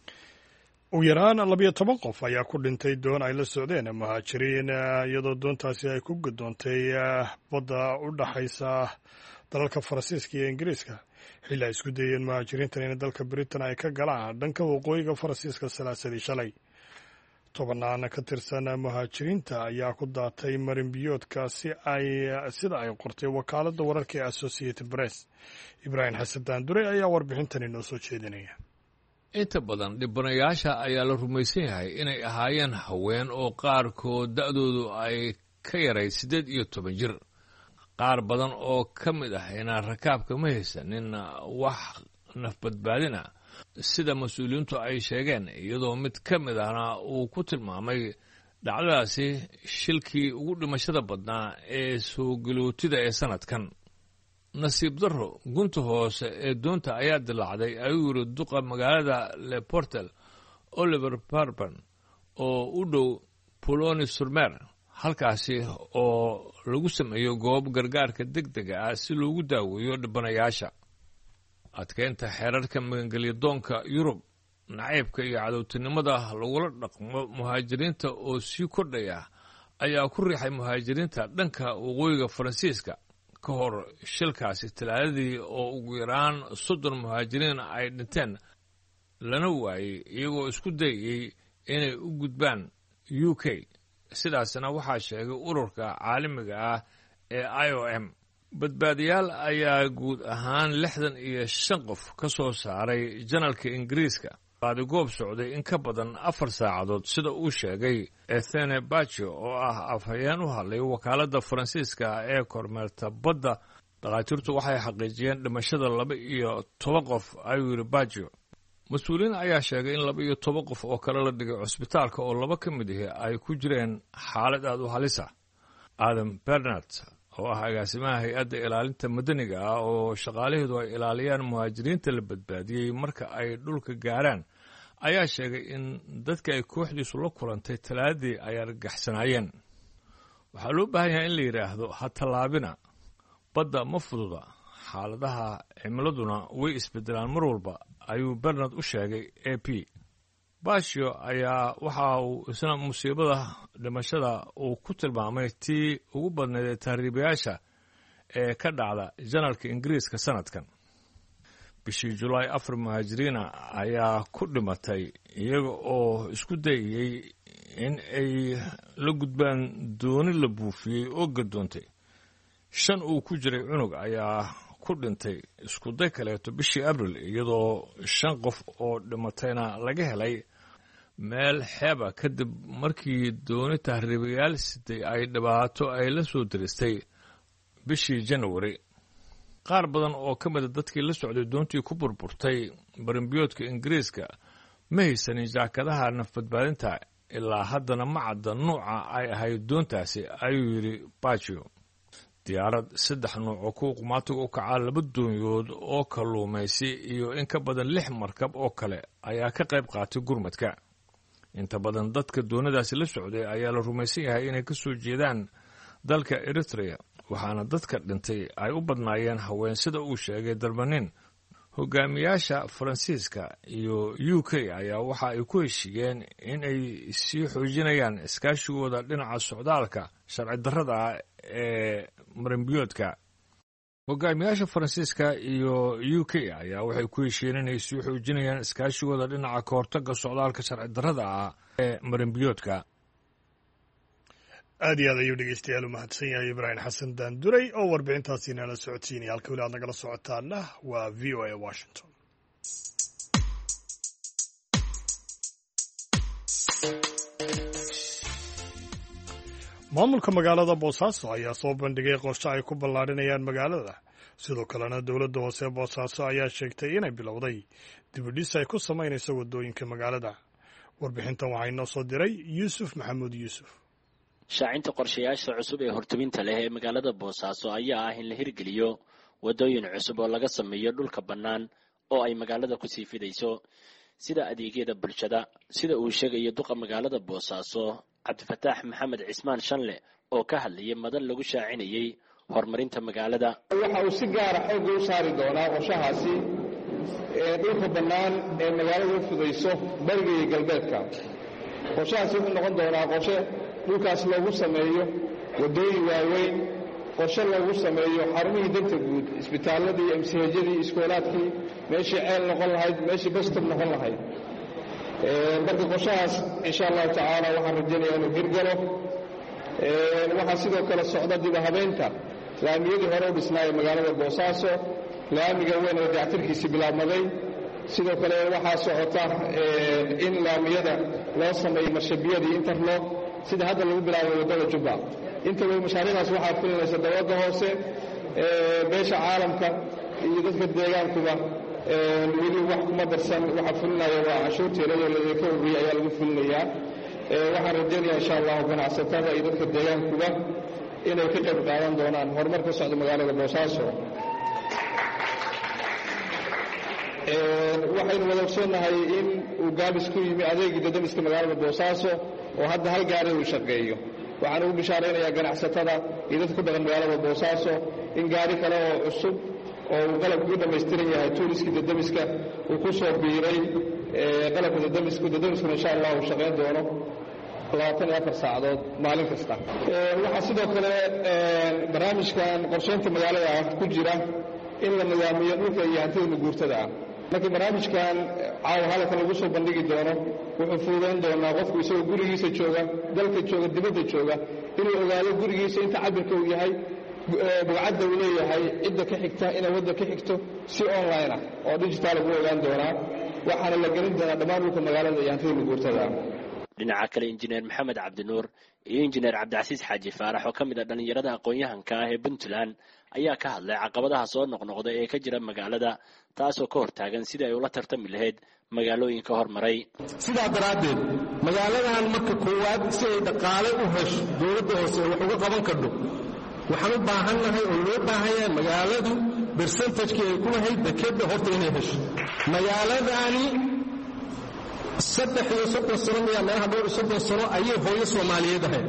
ugu yaraan 12 qof ayaa ku dhintay doon ay la socdeen muhaajiriin, iyadoo doontaasi ay ku gudoontay badda u dhaxaysa dalalka Faransiiska iyo Ingiriiska xilli ay isku dayeen muhaajiriintan in dalka Britain ay ka galaan dhanka waqooyiga Faransiiska salaasadii shalay. tobannaan ka tirsan muhaajiriinta ayaa ku daatay marinbiyoodka sida ay qortay wakaaladda wararka ee Associated Press. Ibraahim Xasan Daandure ayaa warbixintani noo soo jeedinaya. inta badan dhibanayaasha ayaa la rumaysan yahay inay ahaayeen haween oo qaarkood da'doodu ay ka yarayd 18 jir. qaar badan oo ka mid ah inaan rakaabka ma haysanin wax nafbadbaadina, sida mas-uuliyiintu ay sheegeen, iyadoo mid ka mid ahna uu ku tilmaamay dhacdadaasi shilkii ugu dhimashada badnaa ee soo galootida ee sanadkan. nasiib darro, gunta hoose ee doonta ayaa dilaacday, ayuu yiri duqa magaalada Le Portel Oliver Barban oo u dhow Boulogne-sur-Mer, halkaasi oo lagu sameeyo goob gargaarka degdega ah si loogu daaweeyo dhibanayaasha. adkeynta xeerarka magangelyadoonka Yurub, nacaybka iyo cadowtinimada lagula dhaqmo muhaajiriinta oo sii kordhaya ayaa ku riixay muhaajiriinta dhanka waqooyiga Faransiiska. ka hor shilkaasi talaadadii oo ugu yaraan 30 muhaajiriin ay dhinteen lana waayey iyagoo isku dayay inay u gudbaan UK. sidaasna waxaa sheegay ururka caalamiga ah ee IOM. badbaadiyaal ayaa guud ahaan 65 qof ka soo saaray janalka Ingiriiska baadigoob socday in ka badan 4 saacadood, sida uu sheegay Ethene Bacho oo ah afhayeen u hadlay wakaaladda Faransiiska ee kormeerta badda dhakhaatiirtu waxay xaqiijiyeen dhimashada 12 qof ayuu yidhi baggio mas-uuliyiin ayaa sheegay in 12 qof oo kale la dhigay cusbitaalka oo 2 ka mid ahi ay ku jireen xaalad aad u halisa adam bernard oo ah agaasimaha hay-adda ilaalinta madaniga ah oo shaqaalaheedu ay ilaaliyaan muhaajiriinta la badbaadiyey marka ay dhulka gaaraan ayaa sheegay in dadka ay kooxdiisu la kulantay talaadii ay argagaxsanaayeen waxaa loo baahan yahay in la yidhaahdo ha tallaabina badda ma fududa xaaladaha cimiladuna way isbedelaan mar walba ayuu bernard u sheegay a p baggio ayaa waxa uu isna musiibada dhimashada uu ku tilmaamay tii ugu badnayd ee tahriibayaasha ee ka dhacda janarka ingiriiska sanadkan bishii julaay 4 muhaajiriina ayaa ku dhimatay iyaga oo isku dayayey in ay la gudbaan dooni la buufiyey oo gadoontay 5 uu ku jiray cunug ayaa ku dhintay iskuday kaleeto bishii abril iyadoo 5 qof oo dhimatayna laga helay meel xeeba kadib markii dooni tahriibayaal siday ay dhibaato ay la soo diristay bishii janawari qaar badan oo ka mida dadkii la socday doontii ku burburtay barimbiyoodka ingiriiska ma haysanin jaakadaha nafbadbaadinta ilaa haddana ma cadda nuuca ay ahayd doontaasi ayuu yidhi baggio diyaarad 3 nuuc oo kuwa qumaatiga u kacaa 2 doonyood oo kalluumaysi iyo in ka badan 6 markab oo kale ayaa ka qayb qaatay gurmadka inta badan dadka doonadaasi la socday ayaa la rumaysan yahay inay ka soo jeedaan dalka eritrea waxaana dadka dhintay ay u badnaayeen haween sida uu sheegay dalbanin hogaamiyaasha faransiiska iyo UK ayaa waxa ay ku heshiiyeen in ay sii xoojinayaan iskaashigooda dhinaca socdaalka sharci darrada ah ee marinbiyoodka hogaamiyaasha faransiiska iyo UK ayaa waxay ku heshiiyeen inay sii xoojinayaan iskaashigooda dhinaca ka hortagga socdaalka sharci darrada ah ee marinbiyoodka aad iyo aad ayuu dhegeystayaal u mahadsan yahay ibraahim xasan daanduray oo warbixintaasi nala socodsiinaya halka weli aad nagala socotaana waa v o a washington maamulka magaalada boosaaso ayaa soo bandhigay qorshe ay ku ballaadhinayaan magaalada sidoo kalena dowladda hoose boosaaso ayaa sheegtay inay bilowday dibudhis ay ku samaynayso waddooyinka magaalada warbixintan waxaa inoo soo diray yuusuf maxamuud yuusuf shaacinta qorshayaasha cusub ee hortubinta leh ee magaalada boosaaso ayaa ah in la hirgeliyo waddooyin cusub oo laga sameeyo dhulka bannaan oo ay magaalada ku sii fidayso sida adeegyada bulshada sida uu sheegayo duqa magaalada boosaaso cabdifataax maxamed cismaan shanle oo ka hadlayay madan lagu shaacinayey horumarinta magaalada waxa uu si gaara xoogga u saari doonaa qorshahaasi dhulka bannaan ee magaalada u fidayso bariga iyo galbeedka qorshahaasi wuxuu noqon doonaa qorshe dhulkaas loogu sameeyo waddooyin waaweyn qorshe loogu sameeyo xarumihii danta guud isbitaalladii amsihajadii iskoolaadkii meeshii ceel noqon lahayd meeshii bastob noqon lahayd marka qorshahaas insha allahu tacaala waxaan rajaynayaa inuu hirgalo waxaa sidoo kale socda dib habeynta laamiyadii hore u dhisnaayay magaalada boosaaso laamiga weyn oo dayactirkiisii bilaabmaday sidoo kale waxaa socota in laamiyada loo sameeyo marshabiyadii interlock sida hadda lagu bilaabay waddada jubba inta way mashaariicdaas waxaa fulinaysa dowladda hoose beesha caalamka iyo dadka deegaankuba weli wax kuma darsan waxa fulinaya waa canshuurteeladoo ladinka ururiyay ayaa lagu fulinayaa waxaan rajaynayaa insha allahu ganacsatada iyo dadka deegaankuba inay ka qayb qaadan doonaan horumar ka socda magaalada boosaaso waxaynu wada ogsoonnahay in uu gaabis ku yimi adeegii dadamiska magaalada boosaaso oo hadda hal gaari uu shaqeeyo waxaan ugu bishaaraynayaa ganacsatada iyo dadka ku dhaqan magaalada boosaaso in gaari kale oo cusub oo uu qalabku u dhammaystiran yahay tuuriskii dadamiska uu ku soo biiray qalabka dadamiskuna insha allah uu shaqayn doono 24 saacadood maalin kasta waxaa sidoo kale barnaamijkan qorshaynta magaalada ku jira in la nidaamiyo dhulka iyo hantida maguurtada ah marka barnaamijkan caawa halkan lagu soo bandhigi doono wuxuu fududayn doonaa qofku isagoo gurigiisa jooga dalka jooga dibadda jooga inuu ogaado gurigiisa inta cabirka uu yahay bugcadda uu leeyahay cidda ka xigta inay wadda ka xigto si online ah oo digital lagu ogaan doonaa waxaana la gelin doonaa dhammaan dhulka magaalada iyo hantida maguurtada dhinaca kale injineer maxamed cabdinuur iyo injineer cabdicasiis xaaji faarax oo ka mid ah dhallinyarada aqoon-yahanka ah ee puntland ayaa ka hadlay caqabadaha soo noqnoqda ee ka jira magaalada taasoo ka hortaagan sidii ay ula tartami lahayd magaalooyinka hormaray. sidaa daraaddeed magaaladan marka koowaad si ay dhaqaale u hesho dowladda hoose wax uga qaban karto waxaan u baahannahay oo loo baahan yahay magaaladu bersentajkii ay ku lahayd dekedda horta inay hesho. magaaladani 30 sano miyaa meelaha dhowr 30 sano ayay hooyo Soomaaliyeed ahayd.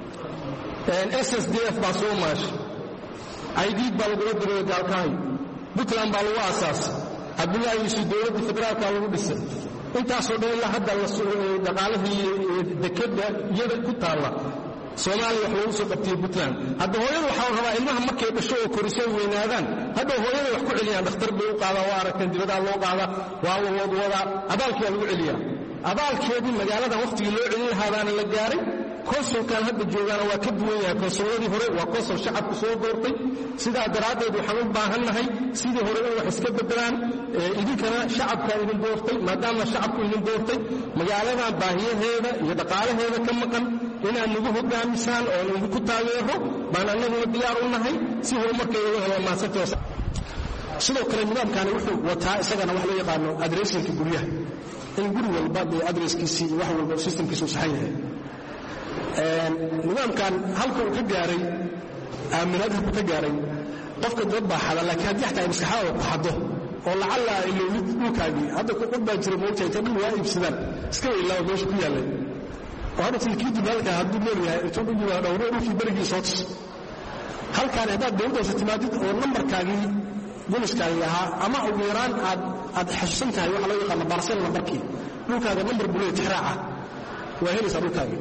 SSDF baa soo maashay, IDID baa lagula diray gaalkahay, Puntland baa lagu aasaasay, Cabdullaahi Yuusuf dowladda federaalka lagu dhisay. intaasoo dhan ilaa hadda dhaqaalihii dekedda iyada ku taalla Soomaaliya wax lagu soo qabtay Puntland. hadda hooyada waxaa rabaa ilmaha markay dhasho oo korisay weynaadaan hadda hooyada wax ku celiyaan dhakhtar bay u qaadaa waa aragteen dibadda loo qaadaa waa wada abaalkii lagu celiyaa. abaalkeedii magaalada waqtigii loo celin lahaadaana la gaaray. konsulkan hadda joogaana waa ka duwan yahay konsuladii hore, waa konsul shacabku soo doortay. sidaa daraaddeed waxaan u baahannahay sidii hore in wax iska bedelaan. idinkana shacabkaa idin doortay, maadaama shacabku idin doortay magaaladan baahiyaheeda iyo dhaqaalaheeda ka maqan inaad nagu hogaamisaan oo idinku taageero baan annaguna diyaar u nahay si horumarkeeda u helo maasantoosa. sidoo kale nidaamkani wuxuu wataa isagana wax loo yaqaano adressinka guryaha, in guri walba dee adreskiisii iyo wax walba systemkiisu saxan yahay. nidaamkan halka uu ka gaaray aaminaadka ku ka gaaray qofka dad baa xada, laakiin haddii xataa maskaxdaada ku xado oo lacala ilowlid dhulkaagii hadda ku baa jira moogtahay inta dhul waa iibsadaan iska weylaa meesha ku yaallay oo hadda tilkiidu halka hadduu nool yahay intuu dhul waa dhowro dhulkii berigii soo tus halkaan haddaad dowladda hoose timaadid oo nambarkaagii booliskaagii ahaa ama ugu yaraan aad xasuusan tahay waxa loo yaqaano barsel nambarkii dhulkaaga nambar buleya tixraaca waa helaysaa dhulkaagii.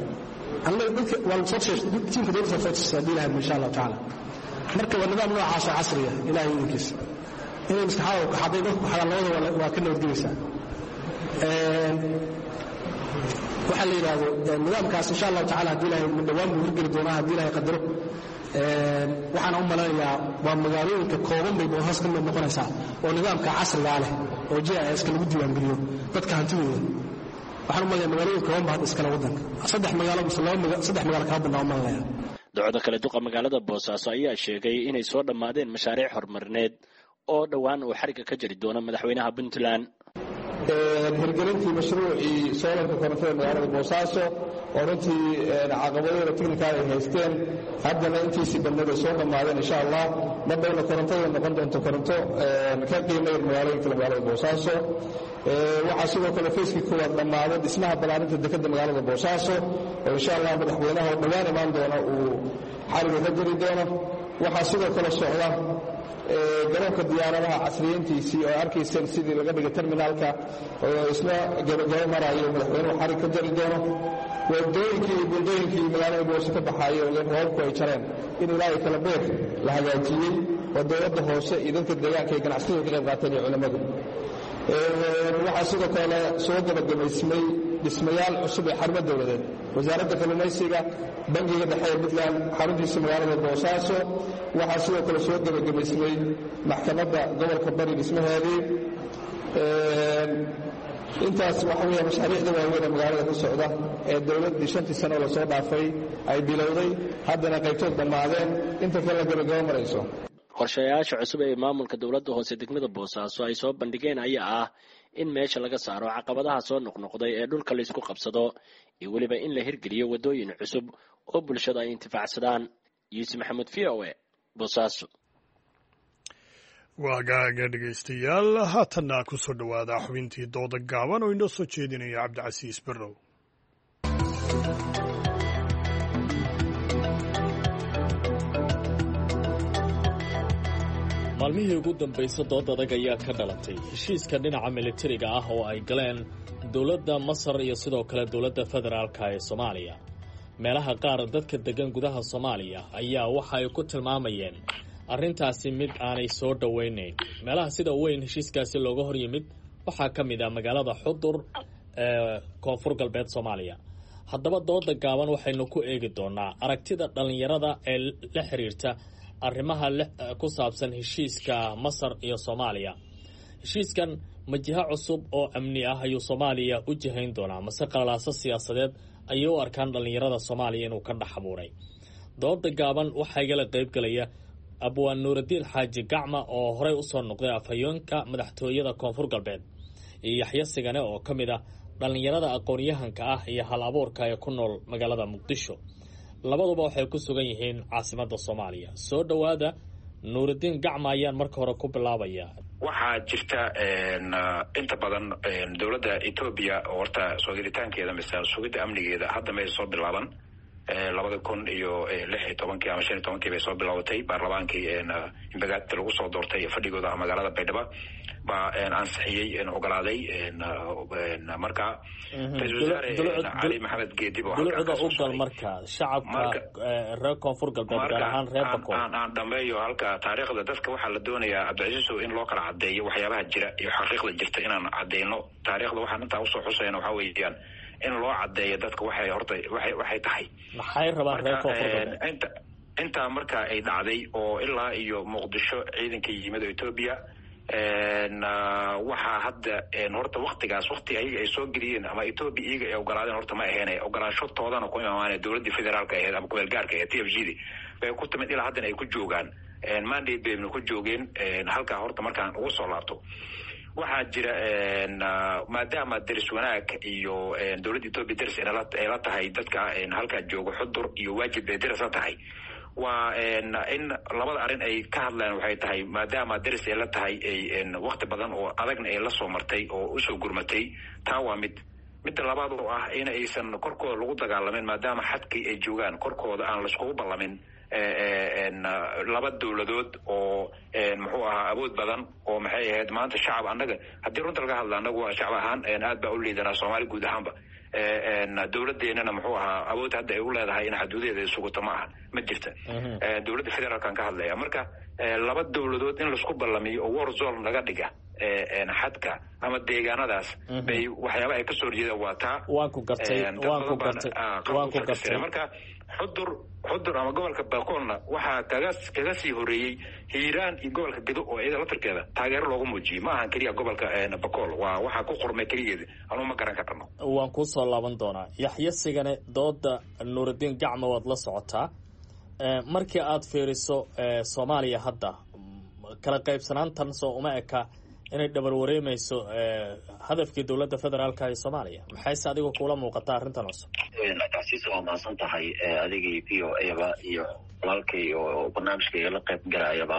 tiimka dowladda soo tusay haddii ilahay insha allahu tacaala. marka waa nidaam noocaasoo casriya ilahay idinkiisa inay maskaxaada ku xaday dadku xadaan labada waa ka nabadgelaysaa. waxaa la yidhaahdo nidaamkaas insha allahu tacala haddii ilahay dhawaan buu hirgeli doonaa haddii ilahay qadaro. waxaana u malaynayaa waa magaalooyinka kooban bay hoos ka mid noqonaysaa oo nidaamka casrigaa leh oo GIS-ka lagu diiwaangeliyo dadka hantidooda. waxaan u malaya magaalooyinka kooban baa hadda iskale waddanka 3 magaalo mise 3 magaalo kaa badnaa u malanaya. docda kale duqa magaalada Boosaaso ayaa sheegay inay soo dhammaadeen mashaariic horumarineed oo dhowaan uu xariga ka jari doono madaxweynaha Puntland. hirgelintii mashruucii soolarka korontada magaalada Boosaaso oo runtii caqabadooda teknikaal ay haysteen haddana intiisii badneed ay soo dhammaadeen insha allah. madhowna korontada noqon doonto koronto ka qiimeeya magaalooyinka magaalada Boosaaso. waxaa sidoo kale fayskii koowaad dhammaaday dhismaha ballaarinta dekedda magaalada Boosaaso oo insha allah madaxweynaha oo dhowaan imaan doona uu xariga ka jari doono. waxaa sidoo kale socda garoonka diyaaradaha casriyeyntiisii oo arkayseen sidii laga dhigay terminaalka oo isna gabagabo marayo madaxweynuhu xarig ka jari doono. wadooyinkii iyo buundooyinkii magaalada Boosaaso ka baxaaya oo roobku ay jareen in ilaahay kala beer la hagaajiyey oo dowladda hoose iyo dadka deegaanka ay ganacsatada ka qayb qaateen iyo culimmadu. waxaa sidoo kale soo gabagabaysmay dhismayaal cusub ee xarumo dowladeed, wasaaradda kalluumaysiga, bangiga dhexe ee Puntland xaruntiisa magaalada Boosaaso. waxaa sidoo kale soo gabagabaysmay maxkamadda gobolka bari dhismaheedii. intaas waxa weeye mashaariicda waaweyn ee magaalada ku socda ee dowladdii 5 sano la soo dhaafay ay bilowday haddana qaybtood dhammaadeen inta kale la gabagabo marayso. qorshayaasha cusub ee maamulka dowladda hoose degmada Boosaaso ay soo bandhigeen ayaa ah in meesha laga saaro caqabadaha soo noqnoqday ee dhulka la isku qabsado iyo weliba in la hirgeliyo wadooyin cusub oo bulshada ay intifaacsadaan. Yuusuf Maxamed VOA Boosaaso. waa gaaga dhegaystayaal haatanna ku soo dhowaada xubintii dooda gaaban oo inoo soo jeedinaya Cabdicasiis Barrow. maalmihii ugu dambaysa dood adag ayaa ka dhalatay heshiiska dhinaca militariga ah oo ay galeen dowladda Masar iyo sidoo kale dowladda federaalka ee Soomaaliya. meelaha qaar dadka degan gudaha Soomaaliya ayaa waxa ay ku tilmaamayeen arrintaasi mid aanay soo dhaweynayn. meelaha sida weyn heshiiskaasi looga hor yimid waxaa ka mid ah magaalada Xudur ee koonfur galbeed Soomaaliya. haddaba dooda gaaban waxaynu ku eegi doonaa aragtida dhalinyarada ee la xiriirta arrimaha ku saabsan heshiiska Masar iyo Soomaaliya. heshiiskan majiha cusub oo amni ah ayuu Soomaaliya u jihayn doonaa mase qalalaasa siyaasadeed ayay u arkaan dhalinyarada Soomaaliya inuu ka dhaxabuuray. dooda gaaban waxaa igala qayb galaya abwaan nuuraddiin xaaji gacma oo horey usoo noqday afhayeenka madaxtooyada koonfur galbeed iyo yaxya sigane oo ka mid ah dhallinyarada aqoon-yahanka ah iyo hal abuurka ee ku nool magaalada muqdisho. labaduba waxay ku sugan yihiin caasimadda soomaaliya. soo dhowaada. nuuraddiin gacma ayaan marka hore ku bilaabayaa. waxaa jirta inta badan dowladda etoobiya oo horta soo gelitaankeeda mise sugidda amnigeeda hadda may soo bilaaban 2016 ama 15 bay soo bilaabatay baarlamaankii imbagaadta lagu soo doortay fadhigooda magaalada baydhabo baa ansixiyey ogolaaday marka ra-iisul wasaare cali maxamed geedib oo dulucda u gal marka shacabka reer koonfur galbeed gaar ahaan reer bakool aan dhameeyo halka taariikhda dadka waxaa la doonayaa cabdicasiisow in loo kala cadeeyo waxyaabaha jira iyo xaqiiqda jirta inaan cadeyno taariikhda waxaan intaa usoo xusayna waxaa weeyaan in loo cadeeyo dadka waxay tahay maxay rabaan reer koonfur galbeed intaa marka ay dhacday oo ilaa iyo muqdisho ciidanka yimid oo Ethiopia waxaa hadda horta waqtigaas waqti ayaga ay soo geliyeen ama Ethiopia iyaga ay ogolaadeen horta ma ahayn ogolaashotoodana ku imaanay dowladda federaalka ee ama kuweel gaarka ee TFGD bay ku timid ilaa hadda ay ku joogaan mandate bayna ku joogeen halka horta markaan ugu soo laabto waxaa jira maadaama daris wanaag iyo dowladda Ethiopia daris ay la tahay dadka halka jooga xudur iyo waajib ay daris la tahay waa in labada arin ay ka hadlaan waxay tahay maadaama daris ay la tahay waqti badan oo adagna ay la soo martay oo u soo gurmatay taa waa midda labaad oo ah in aysan korkooda lagu dagaalamin maadaama xadkii ay joogaan korkooda aan la iskugu ballamin laba dowladood oo muxuu ahaa awood badan oo maxay ahayd maanta shacab annaga haddii runta laga hadla annagu waa shacab ahaan aad baa u liidanaa Soomaali guud ahaanba dowladdeennana muxuu ahaa awood hadda ay u leedahay in xuduudeeda ay sugato ma aha ma jirta dowladda federaalkan ka hadlaya marka laba dowladood in laisku ballamiyo oo war zone laga dhiga xadka ama deegaanadaas bay waxyaaba ay ka soo horjeedaan waa taa waan ku gartay marka xudur ama gobolka bakoolna waxaa kaga sii horeeyey hiiraan iyo gobolka gedo oo iyada laftarkeeda taageero loogu muujiyey ma ahan keliya gobolka bakool waa waxaa ku qormay keligeeda anuu ma garan karno waan kuu soo laaban doonaa yaxya sigane dooda nuuraddiin gacma waad la socotaa markii aad fiiriso Soomaaliya hadda kala qaybsanaantan soo uma eka inay dhabar wareemayso hadafkii dowladda federaalka ee Soomaaliya maxayse adigu kula muuqataa arrintan cusub taasiis waa maasan tahay adigii POA iyo walaalkay oo barnaamijka la qayb galayaba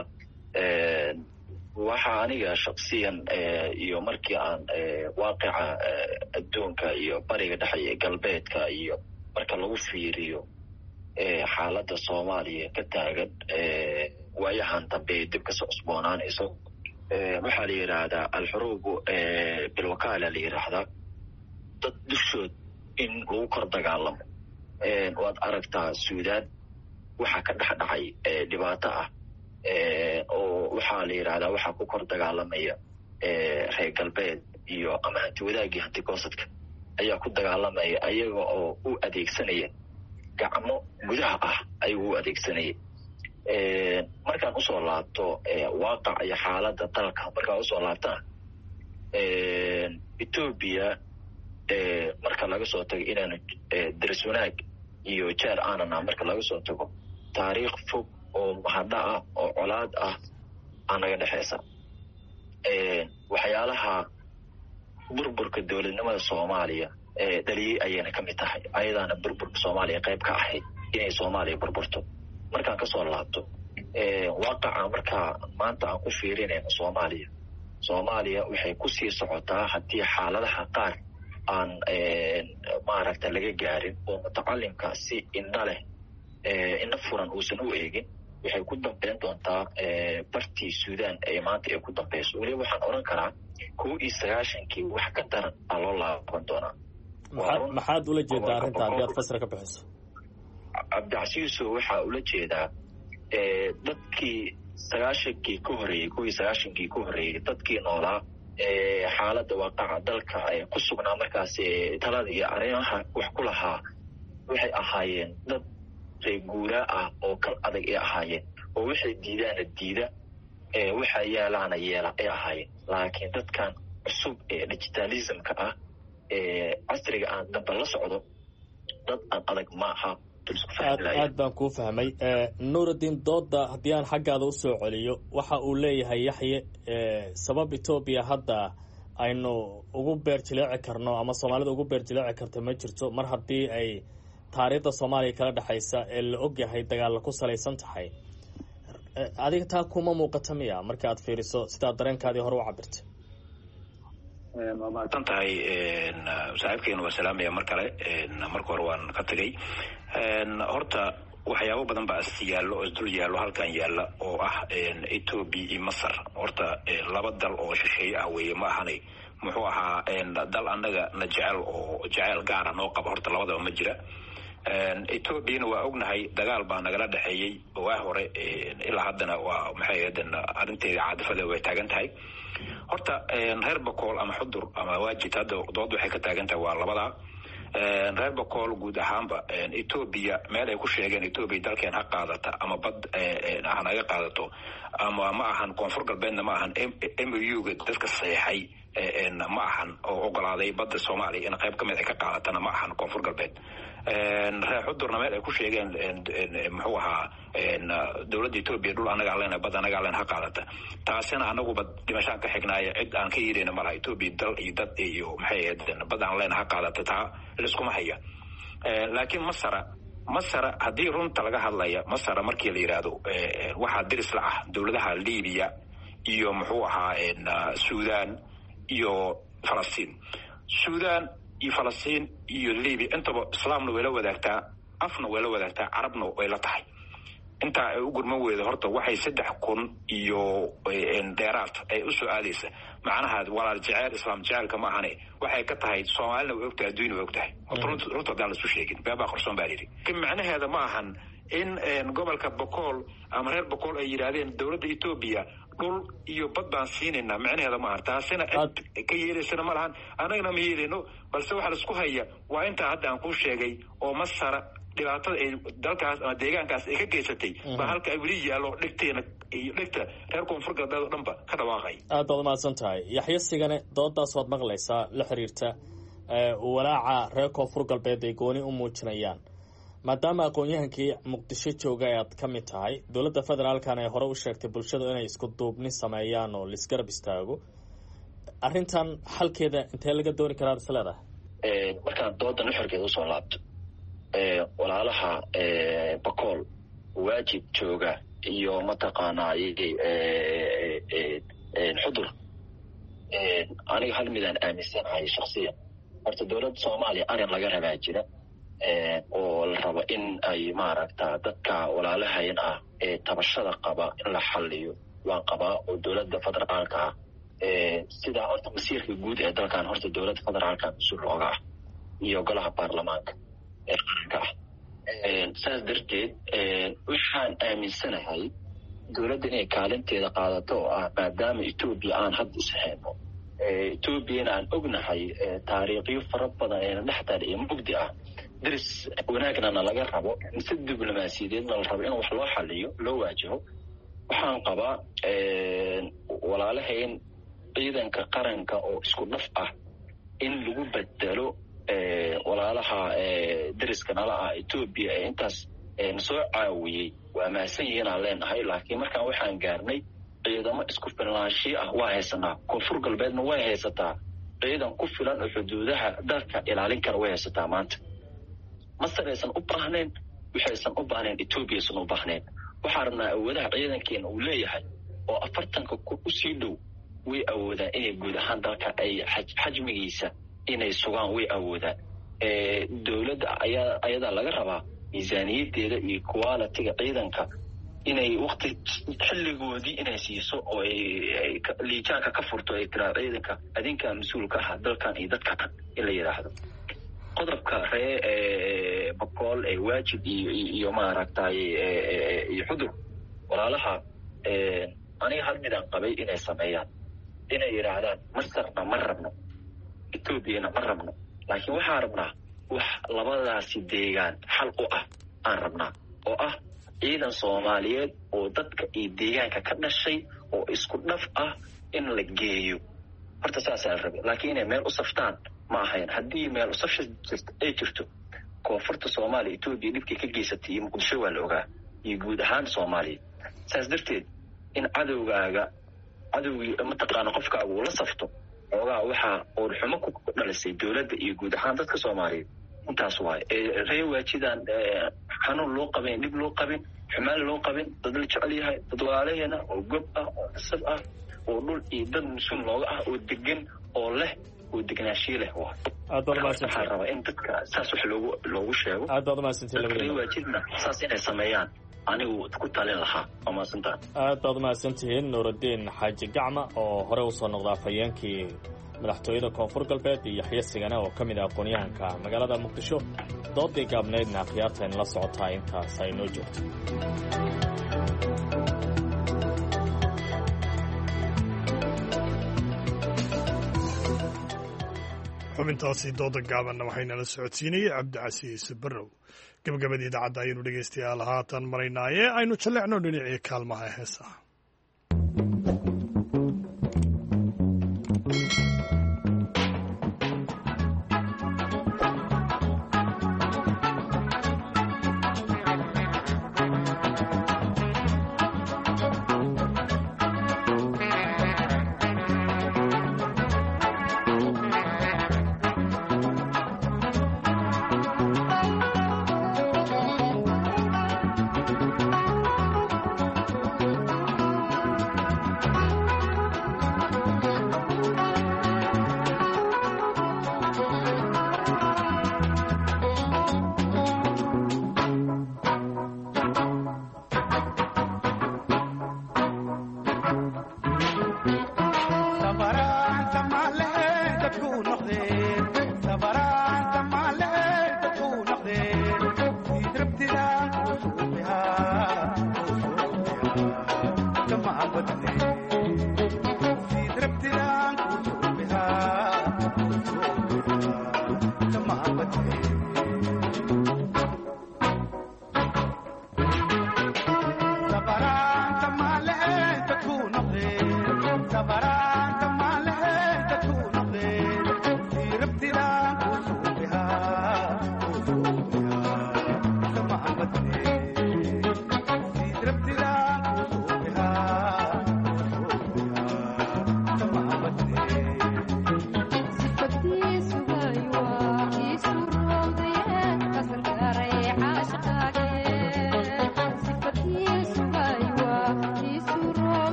waxa aniga shakhsiyan iyo markii aan waaqica adduunka iyo bariga dhexe ee galbeedka iyo marka lagu fiiriyo xaaladda Soomaaliya ka taagan waayahan dambe dib ka soo cusboonaanayso waxaa la yidhaahdaa alxuruubu bilwakaala la yidhaahdaa dad dushood in lagu kor dagaalamo waad aragtaa Suudaan waxaa ka dhex dhacay dhibaato ah oo waxaa la yidhaahdaa waxaa ku kor dagaalamaya reer galbeed iyo ama hanti wadaagii hanti goosadka ayaa ku dagaalamaya ayaga oo u adeegsanaya gacmo gudaha ah ayuu u adeegsanaya markaan usoo laabto waaqac iyo xaaladda dalka markaan usoo laabtana Ethiopia marka laga soo tago inaanu daris wanaag iyo jeer aanana marka laga soo tago taariikh fog oo mahadha ah oo colaad ah anaga dhexeysa waxyaalaha burburka dowladnimada Soomaaliya dhaliyay ayayna ka mid tahay ayadaana burburka Soomaaliya qayb ka ahayd inay Soomaaliya burburto markaan kasoo laabto waaqaca markaa maanta aan ku fiirinayno Soomaaliya waxay kusii socotaa haddii xaaladaha qaar aan maaragta laga gaarin oo mutacalimka si indha leh indha furan uusan u eegin waxay ku dambeyn doontaa bartii Suudaan ee maanta ay ku dambeyso weliba waxaan oran karaa 1990 wax ka daran aa loo laaban doonaa maxaad ula jeedaa arrinta haddii aad fasir ka bixiso cabdicasiiso waxaa ula jeedaa dadkii 90kii ka horeeyey dadkii noolaa xaaladda waaqaca dalka ay ku sugnaa markaas talada iyo arrimaha wax ku lahaa waxay ahaayeen dad reer guuraa ah oo kal adag ay ahaayeen oo waxay diidaana diida waxa yaalaana yeela ay ahaayeen laakiin dadkan cusub ee digitalismka ah casriga aan damba la socdo dad aan adag ma aha aad baan kuu fahmay. Nuuruddin, dooda haddii aan xaggaada usoo celiyo, waxa uu leeyahay Yaxye sabab Etoobiya hadda aynu ugu beerjileeci karno ama Soomaalida ugu beerjileeci karto ma jirto mar haddii ay taariikhda Soomaaliya kala dhexaysa ee la ogyahay dagaal ku salaysan tahay. Adiga taa kuma muuqata miya marka aad fiiriso sidaa dareenkaadii hore u cabirtay? waa mahadsan tahay saaxiibkeena waa salaamaya mar kale marka hore waan ka tegay horta waxyaabo badan baa yaallo oo isdul yaallo halkan yaalla oo ah Ethiopia iyo Masar horta laba dal oo shisheeye ah weeye ma ahani muxuu ahaa dal annaga na jecel oo jecel gaar ah noo qaba horta labadaba ma jira Ethiopia waa ognahay dagaal baa nagala dhaxeeyay oo hore ilaa haddana waa maxay arinteeda caadifada way taagan tahay horta reer Bakool ama Xudur ama Waajid hadda dood waxay ka taagan tahay waa labada reer Bakool guud ahaanba Ethiopia meel ay ku sheegeen Ethiopia dalkeen ha qaadata ama bad anaga qaadato ama ma ahan koonfur galbeedna ma ahan MOU-ga dadka saxay ma ahan oo ogolaaday badda Soomaaliya in qayb kamid ah ka qaadatana ma ahan koonfur galbeed reer Xudurna meel ay ku sheegeen muxuu ahaa dawladda Ethiopia dhul anaga leena bad anaga leena ha qaadata taasina anagu bad dhimashaan ka xignaaya cid aan ka yeerina malaha Ethiopia dal iyo dad iyo maxay bad aan leena ha qaadata taa iskuma haya laakiin Masar haddii runta laga hadlaya Masar markii la yiraahdo waxa diris la ah dawladaha Liibiya iyo muxuu ahaa Suudaan iyo Falastiin iyo Falastiin iyo Liibiya intaba islaamna way la wadaagtaa afna way la wadaagtaa carabna way la tahay inta ay u gurman weydo horta waxay 3,000 iyo dheeraad ay u soo aadaysa macnaha walaal jacayl islaam jacaylka ma ahane waxay ka tahay Soomaalina way ogtahay adduunna way ogtahay runta dal isku sheegin beeba qarsoon baa yiri kin macnaheeda ma ahan in gobolka Bakool ama reer Bakool ay yiraahdeen dawladda Ethiopia dhul iyo bad baan siinayna macnaheeda ma arta taasina ka yeereysana ma lahan anagana ma yeerino balse waxa la isku haya waa inta hadda aan ku sheegay oo Masar dhibaatada ay dalkaas ama deegaankaas ay ka geysatay ba halka ay weli yaalo dhigteena iyo dhigta reer koonfur galbeed oo dhanba ka dhawaaqay. aad baad mahadsan tahay Yaxye Sigane, doodaas waad maqlaysaa la xiriirta walaaca reer koonfur galbeed ay gooni u muujinayaan maadaama aqoon-yahankii Muqdisho jooga aad ka mid tahay dowladda federaalkan ay hore u sheegtay bulshada inay isku duubni sameeyaan oo lisgarab istaago arrintan xalkeeda intee laga dooni karaa isleedahay? markaan doodan xorkeeda usoo laabto walaalaha Bakool Waajid jooga iyo mataqaanaa Xudur aniga hal midaan aaminsanahay shakhsiyan horta dowladda Soomaaliya arin laga rabaa jira oo la rabo in ay maaragtaa dadka walaalahayn ah tabashada qaba in la xalliyo waan qabaa oo dowladda federaalka ah sidaa horta masiirka guud ee dalkan horta dowladda federaalka mas-uul looga ah iyo golaha baarlamaanka ee qaranka ah saas darteed waxaan aaminsanahay dowladda inay kaalinteeda qaadato oo ah maadaama Ethiopia aan hadda ishayno Ethiopiana aan ognahay taariikhyo fara badan ee dhexdar iyo mugdi ah diris wanaagna laga rabo in si diblomaasiyadeed la rabo in wax loo xalliyo loo waajaho waxaan qabaa walaalahayn ciidanka qaranka oo isku dhaf ah in lagu bedelo walaalaha dariska nala ah Ethiopia ee intaas soo caawiyay waa maasan yihiin aan leenahay laakiin markaan waxaan gaarnay ciidamo isku filnaanshiyo ah waa haysanaa koonfur galbeedna way haysataa ciidan ku filan oo xuduudaha dalka ilaalin kara way haysataa maanta Masar aysan u baahnayn waxaysan u baahnayn Ethiopia aysan u baahnayn waxaan rabnaa awoodaha ciidankeena uu leeyahay oo 40 ku sii dhow way awoodaan inay guud ahaan dalka ay xajmigiisa inay sugaan way awoodaan dowladda ayada laga rabaa miisaaniyadeeda iyo quality-ga ciidanka inay waqti xilligoodii inay siiso oo ay liijaanka ka furto ay tiraa ciidanka adinka mas-uulka ah dalkan iyo dadkan in la yiraahdo qodobka ree Bakool ee Waajid iyo maaragtay iyo Xudur walaalaha aniga hal midaan qabay inay sameeyaan inay yiraahdaan Masarna ma rabno Ethiopiana ma rabno laakiin waxaan rabnaa wax labadaasi deegaan xal u ah aan rabnaa oo ah ciidan Soomaaliyeed oo dadka iyo deegaanka ka dhashay oo isku dhaf ah in la geeyo horta saas aan rabay laakiin inay meel u saftaan ma ahayn haddii meel u safsha ay jirto koonfurta soomaaliya etoobiya dhibkii ka geysatay iyo muqdisho waa la ogaa iyo guud ahaan soomaaliya saas darteed in cadowgii mataqaana qofkaaga uu la safto xoogaa waxaa uurxumo ku dhalisay dowladda iyo guud ahaan dadka soomaaliyeed intaas waaye reer waajidaan xanuun loo qabin dhib loo qabin xumaan loo qabin dad la jecel yahay dad walaalaheena oo gob ah oo nasab ah oo dhul iyo dad musuul looga ah oo degan oo leh oo degnaanshiye leh waxaa rabaa in dadka saas wax loogu sheego reer waajidna saas inay sameeyaan anigu ku talin lahaa waa mahadsantaha aad baad mahadsantihiin nuuraddiin xaaji gacma oo hore usoo noqda afhayeenkii madaxtooyada koonfur galbeed iyo yaxya sigane oo ka mid ah aqoonyahanka magaalada muqdisho doodii gaabnaydna akhyaartayn la socotaa intaas ay noo joogto xubintaasi dooda gaabanna waxaynala socodsiinayay cabdicasiis barrow gabagabadii idaacadda ayaynu dhegaystayaal haatan maraynaaye aynu jallecno dhinacii kaalmaha heesaha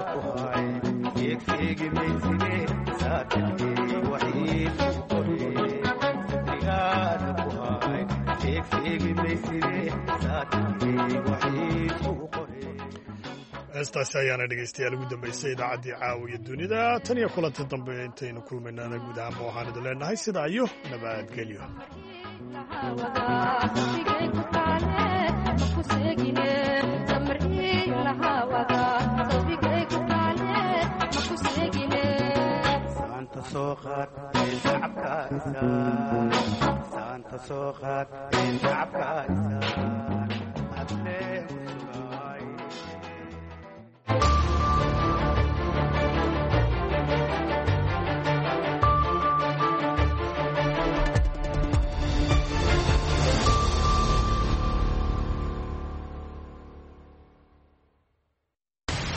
Yeg yegi meysine saatli wahiid heestaasi ayaana dhegaystayaal ugu dambaysay idaacaddii caawiya dunida tan iyo kulanti dambe intaynu kulmaynana guud ahaanba waxaan idin leenahay sidaa iyo nabadgelyo saanta soo qaad shacabka